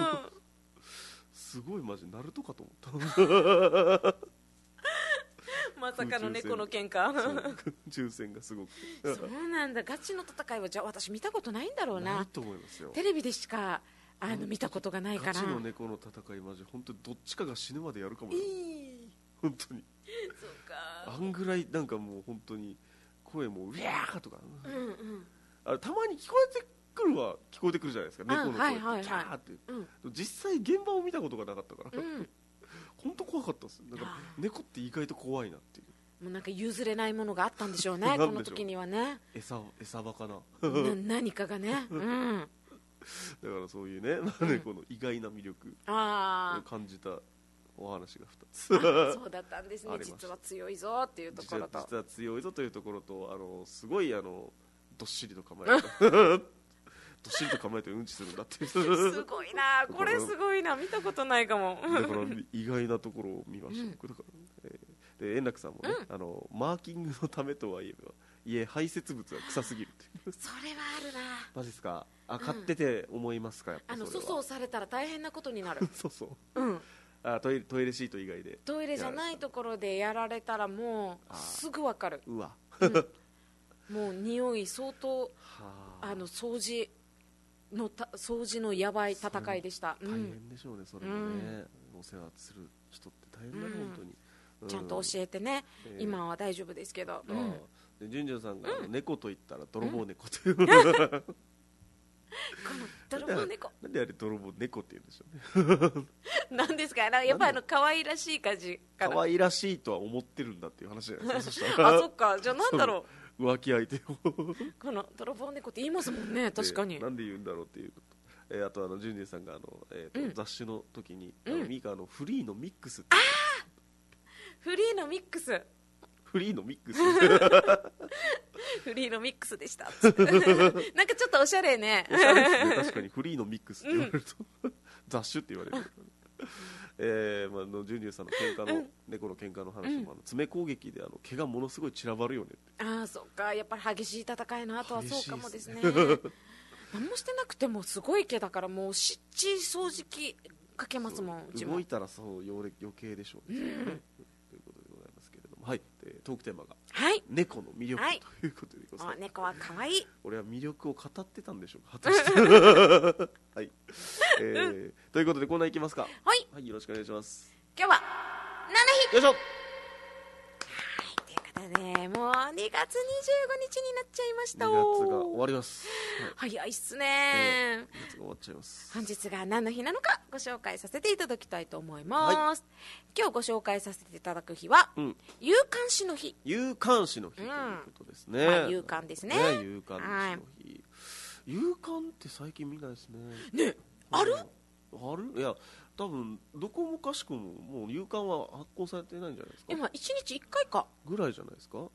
すごいマジナルトかと思ったまさかの猫の喧嘩抽選がすごくそうなんだ、ガチの戦いはじゃあ私見たことないんだろうな。 ないと思いますよ、 テレビでしかあの見たことがないから。ガチの猫の戦いマジ本当にどっちかが死ぬまでやるかもよ、えー、本当にそうか、 あんぐらいなんかもう本当に声もうウィャーとか、うんうん、あれたまに聞こえてくるは聞こえてくるじゃないですか、猫の声、はいはいはい、キャーって、うん、実際現場を見たことがなかったから、うん、本当怖かったです。なんか猫って意外と怖いなっていう、 もうなんか譲れないものがあったんでしょうねこの時にはね。 餌餌場かなな何かがね、うん、 だからそういうね、うん、猫の意外な魅力を感じたお話がふたつそうだったんですね実は強いぞっていうところと、 実は強いぞというところと、あのすごいあのどっしりと構えたどっしりと構えてうんちするんだっていうすごいな、これすごいな、見たことないかもだから意外なところを見ました、うん、だから、えー、で円楽さんもね、うん、あのマーキングのためとはいえばいえ排泄物が臭すぎるっていうそれはあるな。 マジですか？あ、買ってて思いますか？やっぱあの粗相されたら大変なことになるそうそう、うん、あトイレ、トイレシート以外でトイレじゃないところでやられたらもうすぐわかる。 うわ、 うん、もう匂い相当あの掃除のた掃除のやばい戦いでした。 大変でしょうね、それもね、うん、お世話する人って大変だね、うん、本当に、 うん、ちゃんと教えてね、えー、今は大丈夫ですけど、うん、 でジュンジュンさんが、うん、猫と言ったら泥棒猫という、うん、 の泥棒猫なんであれ泥棒猫って言うんでしょうねなんですか、やっぱりあの可愛らしい感じかな。 可愛らしいとは思ってるんだっていう話じゃないですかそしたらあ、そっか、じゃあなんだろう浮気相手をこの泥棒猫って言いますもんね。確かに、 えー、なんで言うんだろうっていうのと、えー、あとあのジュニアさんがあの、えーとうん、雑誌の時に、うん、あのミカのフリーのミックスって、 あフリーのミックスフリーのミックスフリーのミックスでしたなんかちょっとおしゃれね。 おしゃれですね。確かにフリーのミックスって言われると、うん、雑種って言われるえーまあ、のジュニアさんの喧嘩の、うん、猫の喧嘩の話も、うん、あの爪攻撃であの毛がものすごい散らばるよねって。 ああ、そっか、やっぱり激しい戦いの後はそうかもですね。何もしてなくてもすごい毛だから、もう湿地掃除機かけますもん。 動いたらそう余計でしょうね、うん、ということでございますけれども、はい、トークテーマが、はい、猫の魅力、はい、ということでございます。 猫は可愛い。 俺は魅力を語ってたんでしょうか、果たしてはい、えー、ということでコーナーいきますか。 はい、 はい、よろしくお願いします。 今日は七日、 よいしょ。 ね、もうにがつにじゅうごにちになっちゃいました。 にがつが終わります、 はい、早いっすね、 えー、にがつが終わっちゃいます。 本日が何の日なのかご紹介させていただきたいと思います、はい、今日ご紹介させていただく日は、うん、有刊誌の日。 有刊誌の日ということですね、 うん、まあ、有刊ですね、 ね、有刊誌の日、はい、有刊って最近見ないですね。 ね、あるあるいや多分どこもかしくももう有刊は発行されてないんじゃないですか。 今いちにちいっかいかぐらいじゃないですか。うん、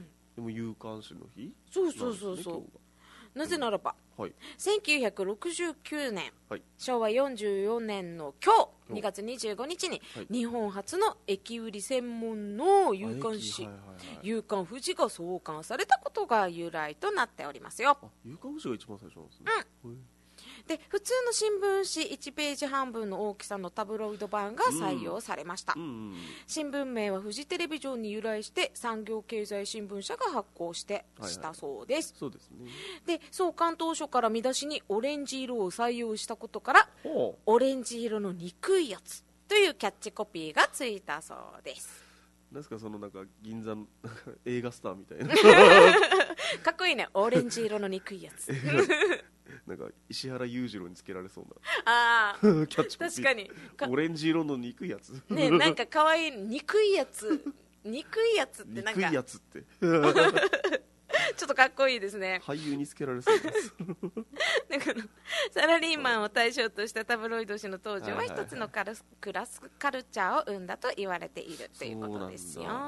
でも有刊誌の日、 そうそうそうそう、なぜならば、うん、はい、せんきゅうひゃくろくじゅうきゅうねん、はい、しょうわよんじゅうよねんの今日にがつにじゅうごにちに、はい、日本初の駅売り専門の有刊誌、はいはいはい、有刊富士が創刊されたことが由来となっておりますよ。 あ、有刊富士が一番最初なんですね。 うん、で普通の新聞紙いちページはんぶんの大きさのタブロイド版が採用されました、うんうんうん、新聞名はフジテレビジョンに由来して産業経済新聞社が発行してしたそうです、 はいはい、そうですね。 で創刊当初から見出しにオレンジ色を採用したことからオレンジ色の憎いやつというキャッチコピーがついたそうです。 なんですかそのなんか銀座の映画スターみたいなかっこいいね、オレンジ色の憎いやつなんか石原裕次郎につけられそうなあキャッチコピー、 確かにオレンジ色の憎いやつね、なんかかわいい憎いやつ憎いやつってなんか憎いやつってちょっとかっこいいですね。 俳優につけられそうですだからサラリーマンを対象としたタブロイド紙の登場は一つのカルクラスカルチャーを生んだと言われているということですよ。うん、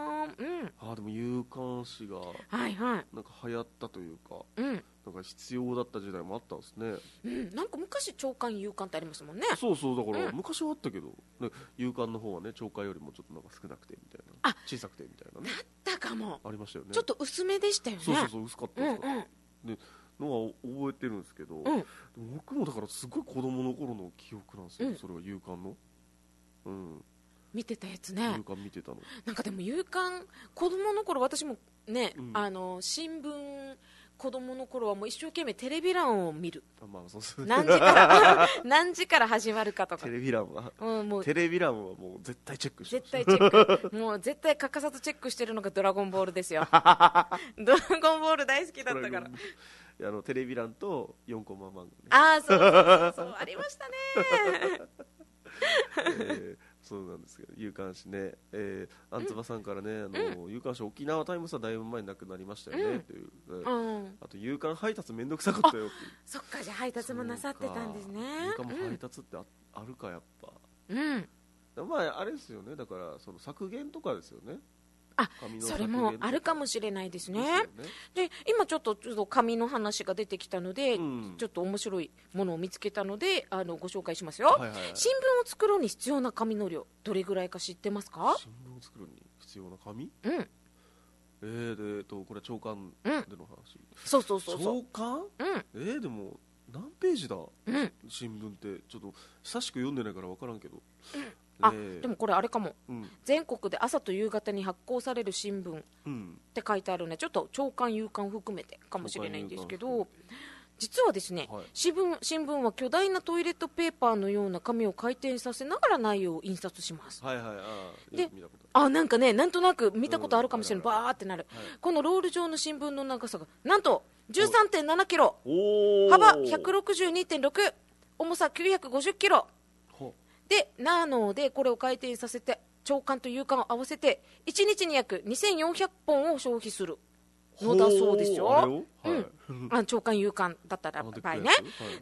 あでも有刊誌がはいはいなんか流行ったというか、 うん、 なんか必要だった時代もあったんですね、 うん、なんか昔朝刊有刊ってありますもんね。 そうそう、だから、うん、昔はあったけど、ね、有刊の方はね朝刊よりもちょっとなんか少なくてみたいな、小さくてみたいなね、 だったかも。 ありましたよね。 ちょっと薄めでしたよね。 そうそうそう、薄かったですか、うんうん、でのは覚えてるんですけど、うん、僕もだからすごい子供の頃の記憶なんですよ、うん、それは有刊の、うん、 見てたやつね。 有刊見てたの。なんかでも有刊子供の頃私もね、うん、あの新聞子供の頃はもう一生懸命テレビ欄を見る。 あ、まあ、そうそう何時から何時から始まるかとか。 テレビ欄は、 うん、もうテレビ欄はもう絶対チェックして絶対チェックもう絶対欠かさずチェックしてるのがドラゴンボールですよドラゴンボール大好きだったからあのテレビ欄とよんコマ漫画ね。 ああ、そうそうそうそうありましたねえーそうなんですけど、有刊誌ね、えー、アンツバさんからね、うん、あの、うん、有刊誌沖縄タイムズはだいぶ前になくなりましたよね、うん、という、うん、あと有刊配達めんどくさかったよっていう。 そっか、じゃあ配達もなさってたんですね。 有刊も配達ってあ、うん、あるかやっぱ。 うん。 まああれですよね、だからその削減とかですよね。 あ、それもあるかもしれないですね。で、ね、今ちょっとちょっと紙の話が出てきたので、うん、ちょっと面白いものを見つけたのであのご紹介しますよ、はいはいはい、新聞を作るに必要な紙の量どれぐらいか知ってますか？ 新聞を作るに必要な紙、 うん、 えー、で、えっと、これは朝刊での話、うん、 そうそうそうそう、 朝刊、うん、えー、でも何ページだ、うん、新聞ってちょっと久しく読んでないから分からんけど、 うんあ、でもこれあれかも、うん、全国で朝と夕方に発行される新聞って書いてあるね、ちょっと朝刊夕刊含めてかもしれないんですけど、実はですね、はい、新聞、新聞は巨大なトイレットペーパーのような紙を回転させながら内容を印刷します。 はいはい、あで、あ、なんかね、なんとなく見たことあるかもしれない、うん、バーってなる、はい、このロール状の新聞の長さがなんとじゅうさんてんななキロ、幅 ひゃくろくじゅうにてんろく、重さきゅうひゃくごじゅっキロで、なのでこれを回転させて長管と有管を合わせていちにちに約にせんよんひゃっぽんを消費するのだそうですよ。はい、うん、あ長管有管だったら場合ね、はい、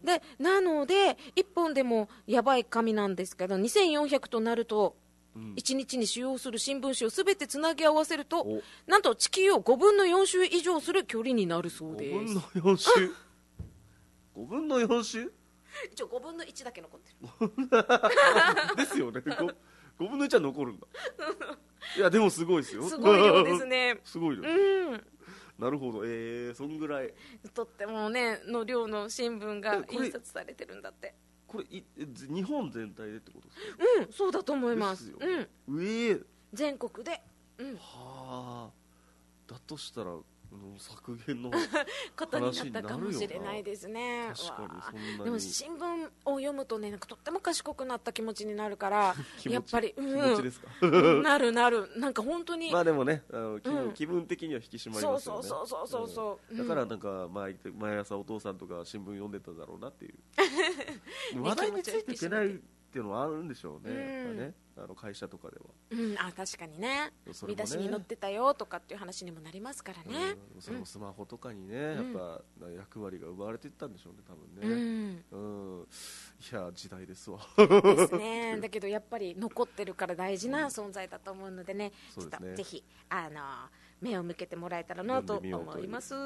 でなのでいっぽんでもやばい紙なんですけど、にせんよんひゃくとなるといちにちに使用する新聞紙をすべてつなぎ合わせると、なんと地球をごぶんのよん周以上する距離になるそうです。 ごぶんのよん周ごぶんのよん周一応ごぶんのいちだけ残ってるですよね。 5, ごぶんのいちは残るんだいやでもすごいですよ。 すごい量ですねすごい量、 うん、 なるほど。えー、そんぐらいとってもねの量の新聞が印刷されてるんだって。 これい日本全体でってことですか？ うん、そうだと思います。うん、 えー、 全国で、うん、 はあ、だとしたら削減のことになったかもしれないですね。 確かにそんなに。 でも新聞を読むとね、なんかとっても賢くなった気持ちになるからやっぱり、 うん、気持ちですかなるなる、なんか本当にまあでもね、あの 気, 分、うん、気分的には引き締まりますよね。 そうそうそうそうそう、 うん、だからなんか毎毎朝お父さんとか新聞読んでただろうなっていう話題についていけないっていうのはあるんでしょうね、うん、やっぱね、あの会社とかでは、 うん、あ確かに ね, ね見出しに載ってたよとかっていう話にもなりますからね、 うん、そのスマホとかにね、うん、やっぱ役割が奪われていったんでしょうね多分ね、うんうん、いや時代ですわですね。だけどやっぱり残ってるから大事な存在だと思うのでね、うん、ちょっとぜひあの目を向けてもらえたらなと思います。うん、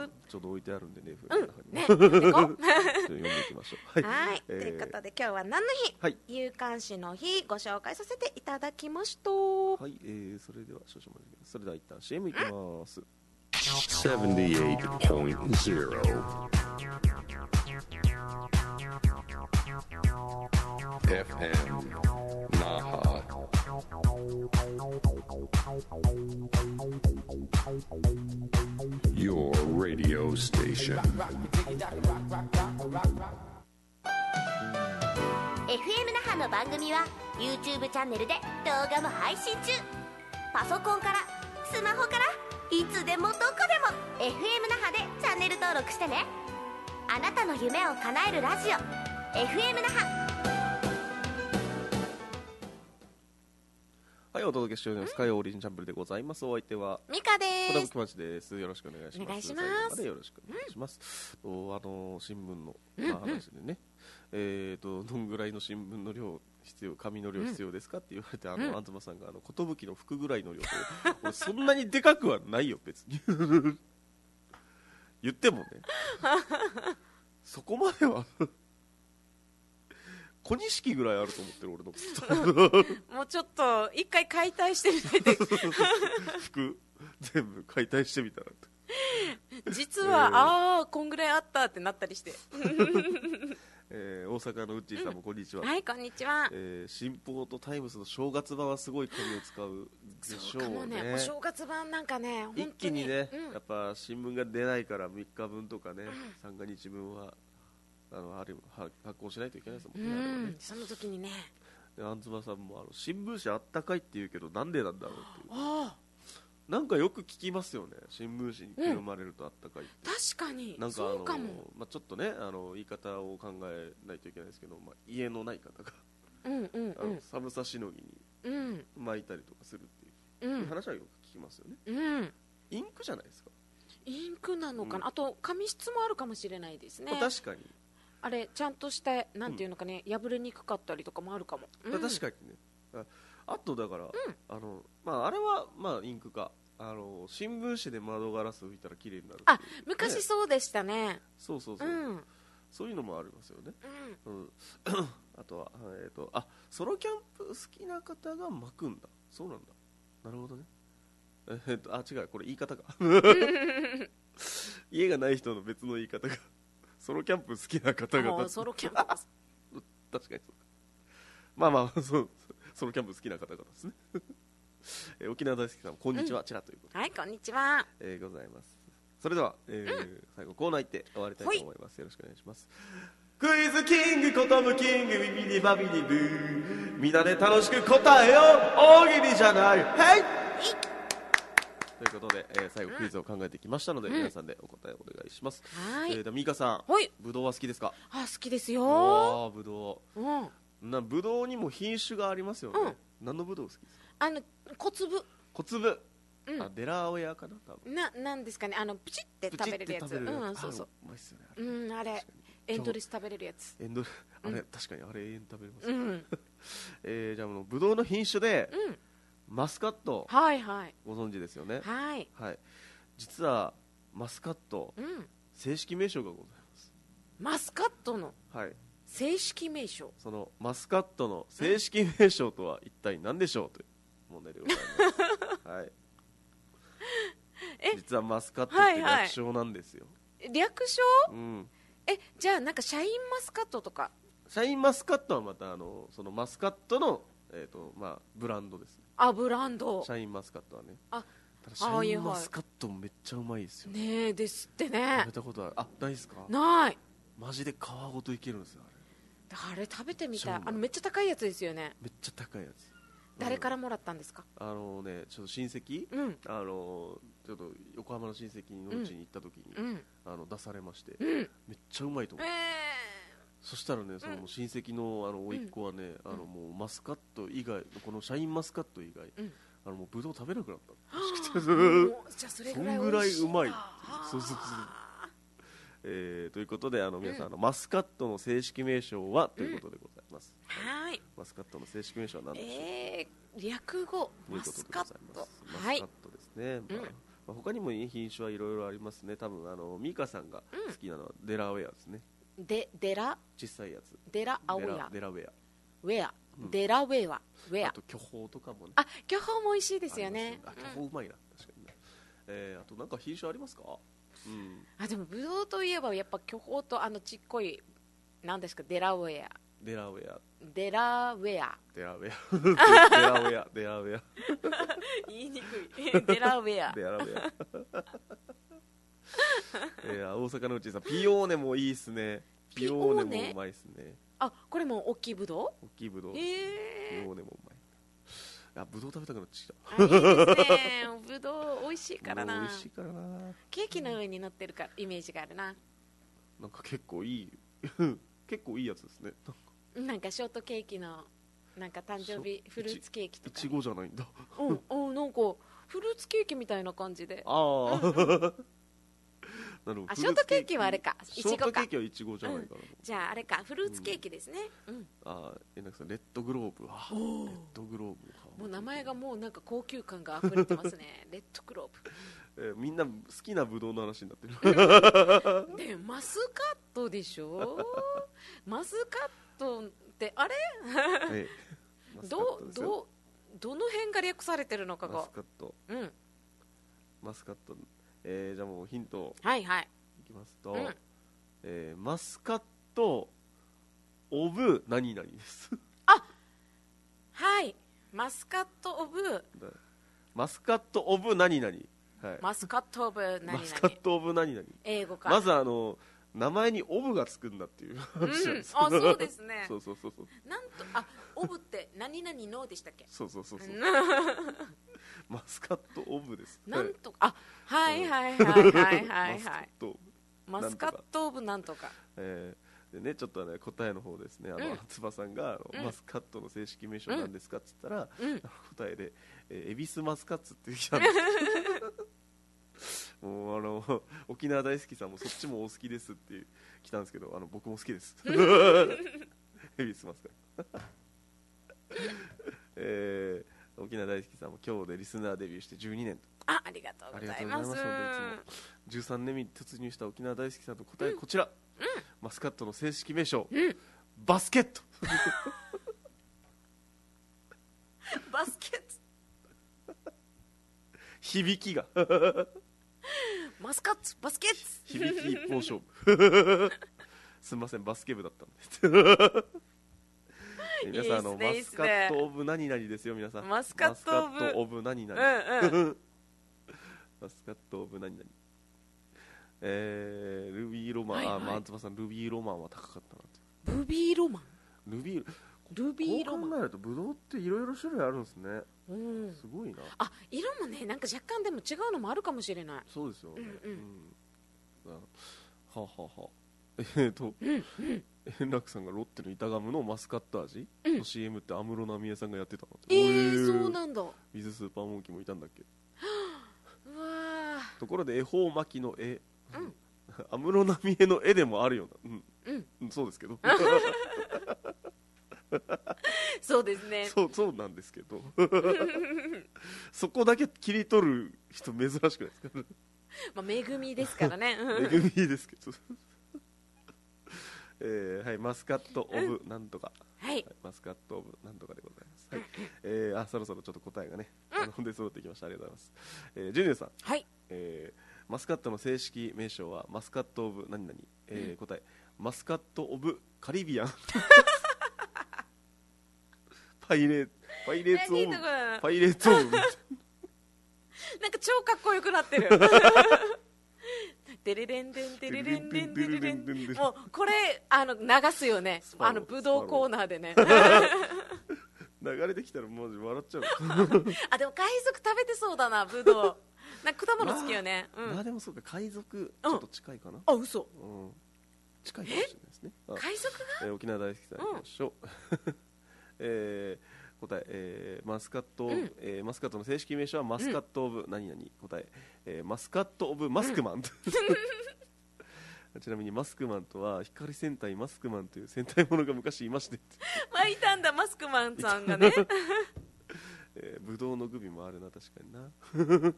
ちょうど置いてあるんでね、 うんね、読んでいこう読んでいきましょう。 はい、はい、えー、ということで今日は何の日、はい、有刊誌の日ご紹介させていただきました。 はい、えー、それでは少々お待ちください。それでは一旦 シーエム いきます。セブンティーエイトポイントゼロ エフエム Naha Your radio station エフエム 那覇の番組は YouTube チャンネルで動画も配信中。パソコンからスマホからいつでもどこでも エフエム 那覇でチャンネル登録してね。あなたの夢を叶えるラジオ エフエム 那覇。 はい、お届けしております。火曜オリジンチャンプルでございます。お相手はミカです。 小田吹町です。よろしくお願いします。 お願いします。 までよろしくお願いします。うん、あの新聞の、まあ、話でね、うんうん、えっ、ー、とどんぐらいの新聞の量必要、紙の量必要ですかって言われて、うん、あの東さんがあの寿の服ぐらいの量で、俺そんなにでかくはないよ別に言ってもねそこまでは小錦ぐらいあると思ってる俺のもうちょっと一回解体してみたいで服全部解体してみたら実は、えー、ああこんぐらいあったってなったりしてえー、大阪のウッチーさんもこんにちは、 うん、はいこんにちは、 えー、新報とタイムスの正月版はすごい紙を使うでしょうね。 そうかもね、お正月版なんかね一気にね、うん、やっぱ新聞が出ないからみっかぶんとかね、うん、三が日分はあのあれ発行しないといけないですもんね、うん、ねその時にねあんずまさんもあの新聞紙あったかいって言うけどなんでなんだろうっていうあなんかよく聞きますよね新聞紙にくるまれるとあったかいって、 うん、確かになんかあのそうかも、 まあ、ちょっとねあの言い方を考えないといけないですけど、まあ、家のない方がうんうん、うん、 あの寒さしのぎに巻いたりとかするっていう、うん、いう話はよく聞きますよね、うん、インクじゃないですかインクなのかな、うん、あと紙質もあるかもしれないですね確かにあれちゃんとしたなんていうのかね、うん、破れにくかったりとかもあるかも、 うん、確かにね あ, あとだから、うんあのまあ、あれはまあインクかあの新聞紙で窓ガラス拭いたら綺麗になるあ昔そうでしたね、 ね、そうそうそう、うん、そういうのもありますよね、うんうん、あとは、えー、とあソロキャンプ好きな方が巻くんだそうなんだなるほどねえー、とあ違うこれ言い方か家がない人の別の言い方がソロキャンプ好きな方々 ソロキャンプ確かにそうかまあまあそうソロキャンプ好きな方々ですねえー、沖縄大好きさんこんにちは、うん、チラということではいこんにちは、 えー、ございますそれでは、えーうん、最後コーナー行って終わりたいと思います、よろしくお願いします。クイズキングことむキングビビリバビリブーみんなで楽しく答えよう大喜利じゃないヘイということで、えー、最後クイズを考えてきましたので、うん、皆さんでお答えお願いします。 はい、 えー、でミカさん、ぶどうは好きですか？ あ、好きですよ。 あ、ぶどう、うん、なぶどうにも品種がありますよね、うん、何のぶどう好きですか？ あの小粒小粒、うん、あ、デラウェアかな、多分な、なんですかね、あのプチって食べれるやつ、うん、そうそう、 うまいっすよね、 あれ、うん、あれエンドレス食べれるやつ、 エンドレあれ、うん、確かにあれ永遠食べれます、ね、うん、えー、じゃあのぶどうの品種で、うん、マスカット、 はいはい、 ご存知ですよね。 はい、 はい、実はマスカット、うん、正式名称がございます。 マスカットの、 はい、 正式名称、 そのマスカットの正式名称とは一体何でしょうという問題でございます、はい、実はマスカットって略称なんですよ、 はいはい、略称、うん、え、じゃあなんかシャインマスカットとか？ シャインマスカットはまたあのそのマスカットの、えーとまあ、ブランドですね。 あ、ブランド、 シャインマスカットはね。 あ、 ただシャインマスカットめっちゃうまいですよね。えですってね。 食べたことある？あ、ないですか？ ない。 マジで皮ごといけるんですよあれ。あれ食べてみたい。あのめっちゃ高いやつですよね。 めっちゃ高いやつ。 誰からもらったんですか？ あのね、ちょっと親戚、うん、あのちょっと横浜の親戚のうちに行った時に、うん、あの出されまして、うん、めっちゃうまいと思って、えー、そしたらね、その親戚のあの甥っ子はね、うん、あのもうマスカット以外、このシャインマスカット以外、うん、あのもうブドウ食べなくなったらしくて、 じゃあそれぐらい美味しいんだ。そんぐらいうまい。そうそうそう。えー、ということであの皆さん、うん、あのマスカットの正式名称は、うん、ということでございます。 はい。 マスカットの正式名称は何でしょう？ えー、略語マスカット。 マスカットですね。はい、まあ、まあ、他にも品種はいろいろありますね。多分あのミカさんが好きなのはデラウェアですね。 でデラ小さいやつ。 デラアウェア。 デラウェア。 ウェア。うん、デラウェア。ウェア。 あと巨峰とかもね。 あ、巨峰も美味しいですよね。 あ、巨峰うまいな、確かにね。えー、あとなんか品種ありますか？ うん、あ、でもブドウといえばやっぱ巨峰とあのちっこいなんですか、デラウェア。 デラウェア。 デラウェア。 デラウェア。デラウェア。デラウェア。 言いにくい。デラウェア。 デラウェア。えー、大阪のうちさん、ピオーネもいいっすね。ピオーネもうまいっすね。 あ、これも大きいブドウ？ 大きいブドウ。ピオーネもうまい。あ、ぶどう食べたくなってきた。 あ、いいですね。ぶどう美味しいからな。 美味しいからな。 ケーキの上に乗ってるかイメージがあるな。 なんか結構いい結構いいやつですね。 なんかショートケーキのなんか誕生日フルーツケーキとか。 いちごじゃないんだ。 うん、うん、なんかフルーツケーキみたいな感じで。 ああ。 なるほど。あ、ショートケーキはあれか、 いちごか。ショートケーキはいちごじゃないかな、うん、 じゃああれか、フルーツケーキですね。うん。 ああ、え、なんかさ、レッドグローブ。あ、レッドグローブ。 もう名前がもうなんか高級感が溢れてますね。レッドグローブ。えー、みんな好きなブドウの話になってる。 でマスカットでしょ。マスカットってあれ？ええ、どどどの辺が略されてるのかが。 マスカット。うん。マスカット。えー、じゃあもうヒントはいはいいきますと、うん、えー、マスカットオブ何々です。 あ、はい、マスカットオブマスカットオブ何々、はい、 マスカットオブ何々、 マスカットオブ何々、 英語か。 まずあの名前にオブがつくんだっていう話なんです、 うん、あ、そうですね。 そうそうそうそう、 なんと、あ、オブって何々のでしたっけ？ そうそうそうそうマスカットオブです。 なんとか、あ、はいはいはいはいはいはい。マスカットオブなんとか。えー、でね、ちょっとね答えの方ですね。あの、うん、つばさんがあの、うん、マスカットの正式名称なんですかっつったら、うん、答えで、えー、エビスマスカッツって来たんです。もうあの沖縄大好きさんもそっちもお好きですって来たんですけど、あの僕も好きです。エビスマスカッツ。えー沖縄大好きさんも今日でリスナーデビューしてじゅうにねんと。 あ、ありがとうございます。 じゅうさんねんめに突入した沖縄大好きさんの答え、こちら、うん、マスカットの正式名称、うん、バスケット。 バスケット。響きが。 マスカットバスケット。 響き一本勝負。すみません、バスケ部だったんで。皆さん、あのマスカットオブ何々ですよ。皆さん、 マスカットオブ、 オブ何々、うんうん、マスカットオブ何々、えー、ルビーロマン、はいはい、あ、マンツバさん、ルビーロマンは高かったな。 ルビーロマン、 ルビールビーロマン。 こう考えるとブドウっていろいろ種類あるんですね。 うん、 すごいな。 あ、色もね、なんか若干でも違うのもあるかもしれない。 そうですよね。 うんうん、 うん、はあ、はあはあ、えーと、うんうん、円楽さんがロッテの板ガムのマスカット味、うん、の シーエム って安室奈美恵さんがやってたの。 えー、そうなんだ。 水スーパーモンキーもいたんだっけ。 うわところで恵方巻きの絵、 うん、 安室奈美恵の絵でもあるような、うんうん、そうですけどそうですね。 そう、そうなんですけどそこだけ切り取る人珍しくないですかまあ恵みですからね恵みですけどえーはい、マスカットオブなんとか、 うん、はい、 マスカットオブなんとかでございます、はい、えー、あ、そろそろちょっと答えがね、うん、あの出揃ってきました。ありがとうございます、えー、ジュニアさん、 はい、 えー、マスカットの正式名称はマスカットオブ何々、えーうん、答えマスカットオブカリビアンパイレーパイレーツオブパイレーツオブなんか超かっこよくなってるデレレンデンデレレンデンデレレン、もうこれあの流すよね、あのブドウコーナーでね流れてきたらマジ笑っちゃうあ、でも海賊食べてそうだな、ブドウなんか果物好きよね、 まあ、うん、まあでもそうか、海賊ちょっと近いかな、 うん、あ、嘘、 うん、近いかもしれないですね。 海賊が、 えー、沖縄大好きさんいきましょう、うんえー、答え、えー、マスカット、うん、えー、マスカットの正式名称はマスカットオブ何々、答ええー、マスカットオブマスクマン、うん、ちなみにマスクマンとは光戦隊マスクマンという戦隊ものが昔いましてまあいたんだ、マスクマンさんがねえー、ブドウのグビもあるな、確かにな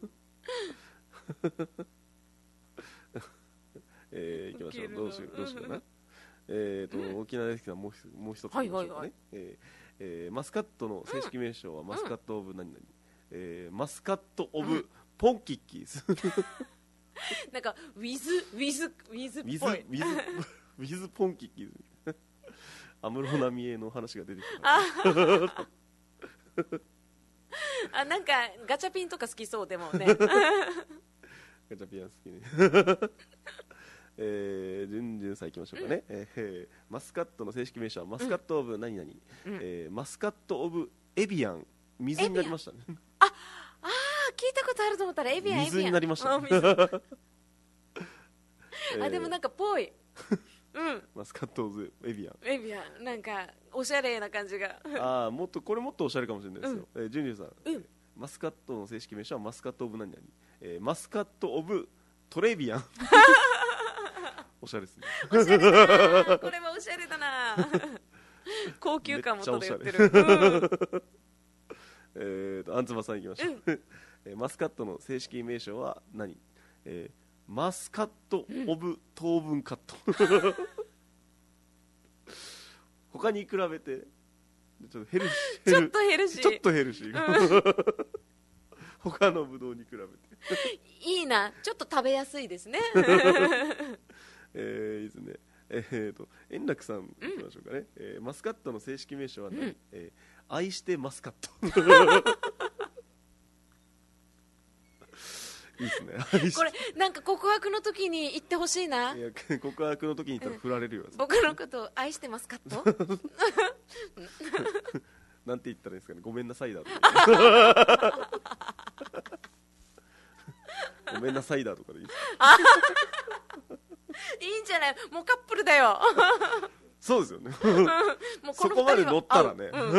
えー、いきましょう、どうしようどうしようなえーと、うん、沖縄大好きなもうもう一つ、はいはいはい、えーえー、マスカットの正式名称はマスカットオブ何々、うん、えー、マスカットオブポンキッキーズなんかウィズウィズウィズっぽいウィズウィズポンキッキーズ安室奈美恵の話が出てきたあ、なんかガチャピンとか好きそうでもねガチャピン好きねえー、順々さんいきましょうかね、うん、えー、マスカットの正式名称はマスカットオブ何々、うん、えー、マスカットオブエビアン、水になりましたね。 ああ、聞いたことあると思ったらエビアン、 水になりました、ねえー、あ、でもなんかぽいうん、 マスカットオブエビアン、 エビアン、なんかおしゃれな感じがああ、もっとこれもっとおしゃれかもしれないですよ、うん、えー、ジュニアさん、 うん、 マスカットの正式名称はマスカットオブ何々、えー、マスカットオブトレビアンおしゃれですね。 おしゃれだなこれはおしゃれだな高級感も漂ってる、うん、 えーと、あんつまさんいきましょう、うんえー、マスカットの正式名称は何、えー、マスカットオブ糖分カット、うん、他に比べてちょっとヘルシーちょっとヘルシーちょっとヘルシー、うん、他のブドウに比べていいな、ちょっと食べやすいですねえー、いいですね。えーと、円楽さんいきましょうかね、うん、えー、マスカットの正式名称は何、うん、えー、愛してマスカットいいですね。 これなんか告白の時に言ってほしいな。 いや、告白の時に言ったら振られるよ、うん、 僕のことを愛してますカットなんて言ったらいいですかね、ごめんなさいだとかごめんなさいだとかでいいですかいいんじゃない、もうカップルだよそうですよねもうこのそこまで乗ったらね、うん、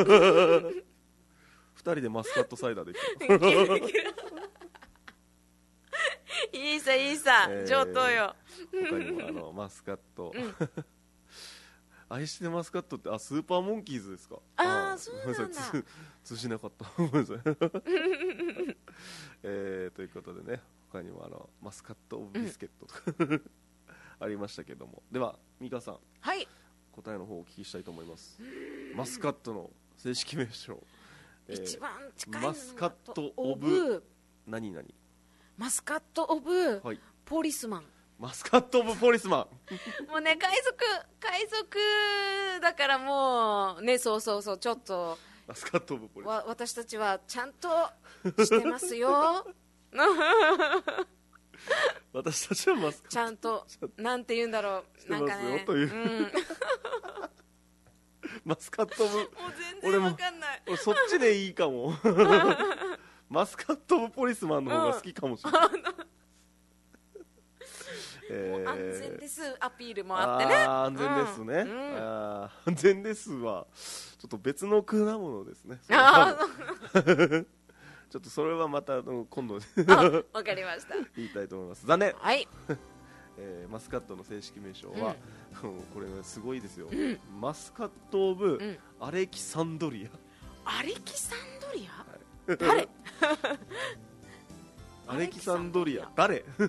ふたりでマスカットサイダーできるいいさいいさ、えー、上等よ他にもあのマスカット、うん、愛してマスカットって、あ、スーパーモンキーズですか。 ああ、そうなんだ。 通じなかったごめんなさいえー、ということでね、他にもあのマスカットオブビスケットとか、うん、ありましたけども、では美香さん、 はい、 答えの方をお聞きしたいと思います。マスカットの正式名称、 えー、一番近いのマスカットオブ何々、 マスカットオブ、はい、ポリスマン、 マスカットオブポリスマンもうね、海賊海賊だからもうね、そうそうそう、ちょっとマスカットオブポリスマン、 わ私たちはちゃんとしてますよ私たちはマスカットちゃんとなんて言うんだろう、なんかね、 という、 うんマスカット・オブ、 もう全然わかんない。 俺も俺そっちでいいかもマスカット・オブ・ポリスマンの方が好きかもしれない、うんえー、安全ですアピールもあってね。 あ安全ですね、うん、あ安全ですはちょっと別の果物ですね。あちょっとそれはまた今度わかりました言いたいと思います。残念、 はいえー、マスカットの正式名称は、うん、これはすごいですよ、うん、マスカット・オブ、うん、アレキサンドリア。 アレキサンドリア、はい、誰アレキサンドリア誰、うん、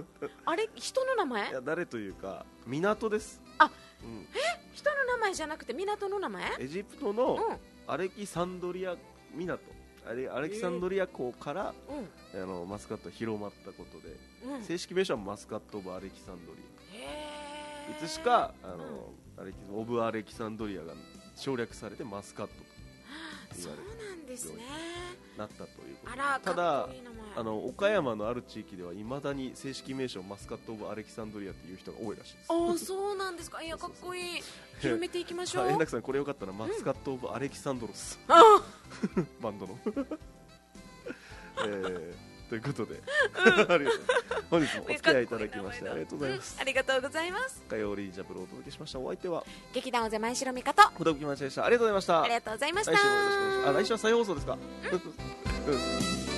あれ人の名前？ いや誰というか港です。 あ、うん、え人の名前じゃなくて港の名前？ エジプトのアレキサンドリア港、アレ、アレキサンドリア港から、えー、あのマスカットが広まったことで、うん、正式名称はマスカット・オブ・アレキサンドリア。へーいつしかあの、うん、アレキオブ・アレキサンドリアが省略されてマスカットと言われる。 そうなんですね。 なったということ。 あら、 ただあの岡山のある地域ではいまだに正式名称マスカット・オブ・アレキサンドリアっていう人が多いらしいです。 ああそうなんですか。いやかっこいい。広めていきましょう。 円楽さんこれよかったらマスカット・オブ・アレキサンドロス、うん、バンドの、えー、ということでありがとう本日もお付き合いいただきましてありがとうございます、 うん、ありがとうございます。 火曜リージャブルをお届けしました。お相手は劇団おぜまいしろみかと小田吹まちでした。ありがとうございました。 ありがとうございました。 来週もよろしくお願いします。あ来週は再放送ですか、うんうん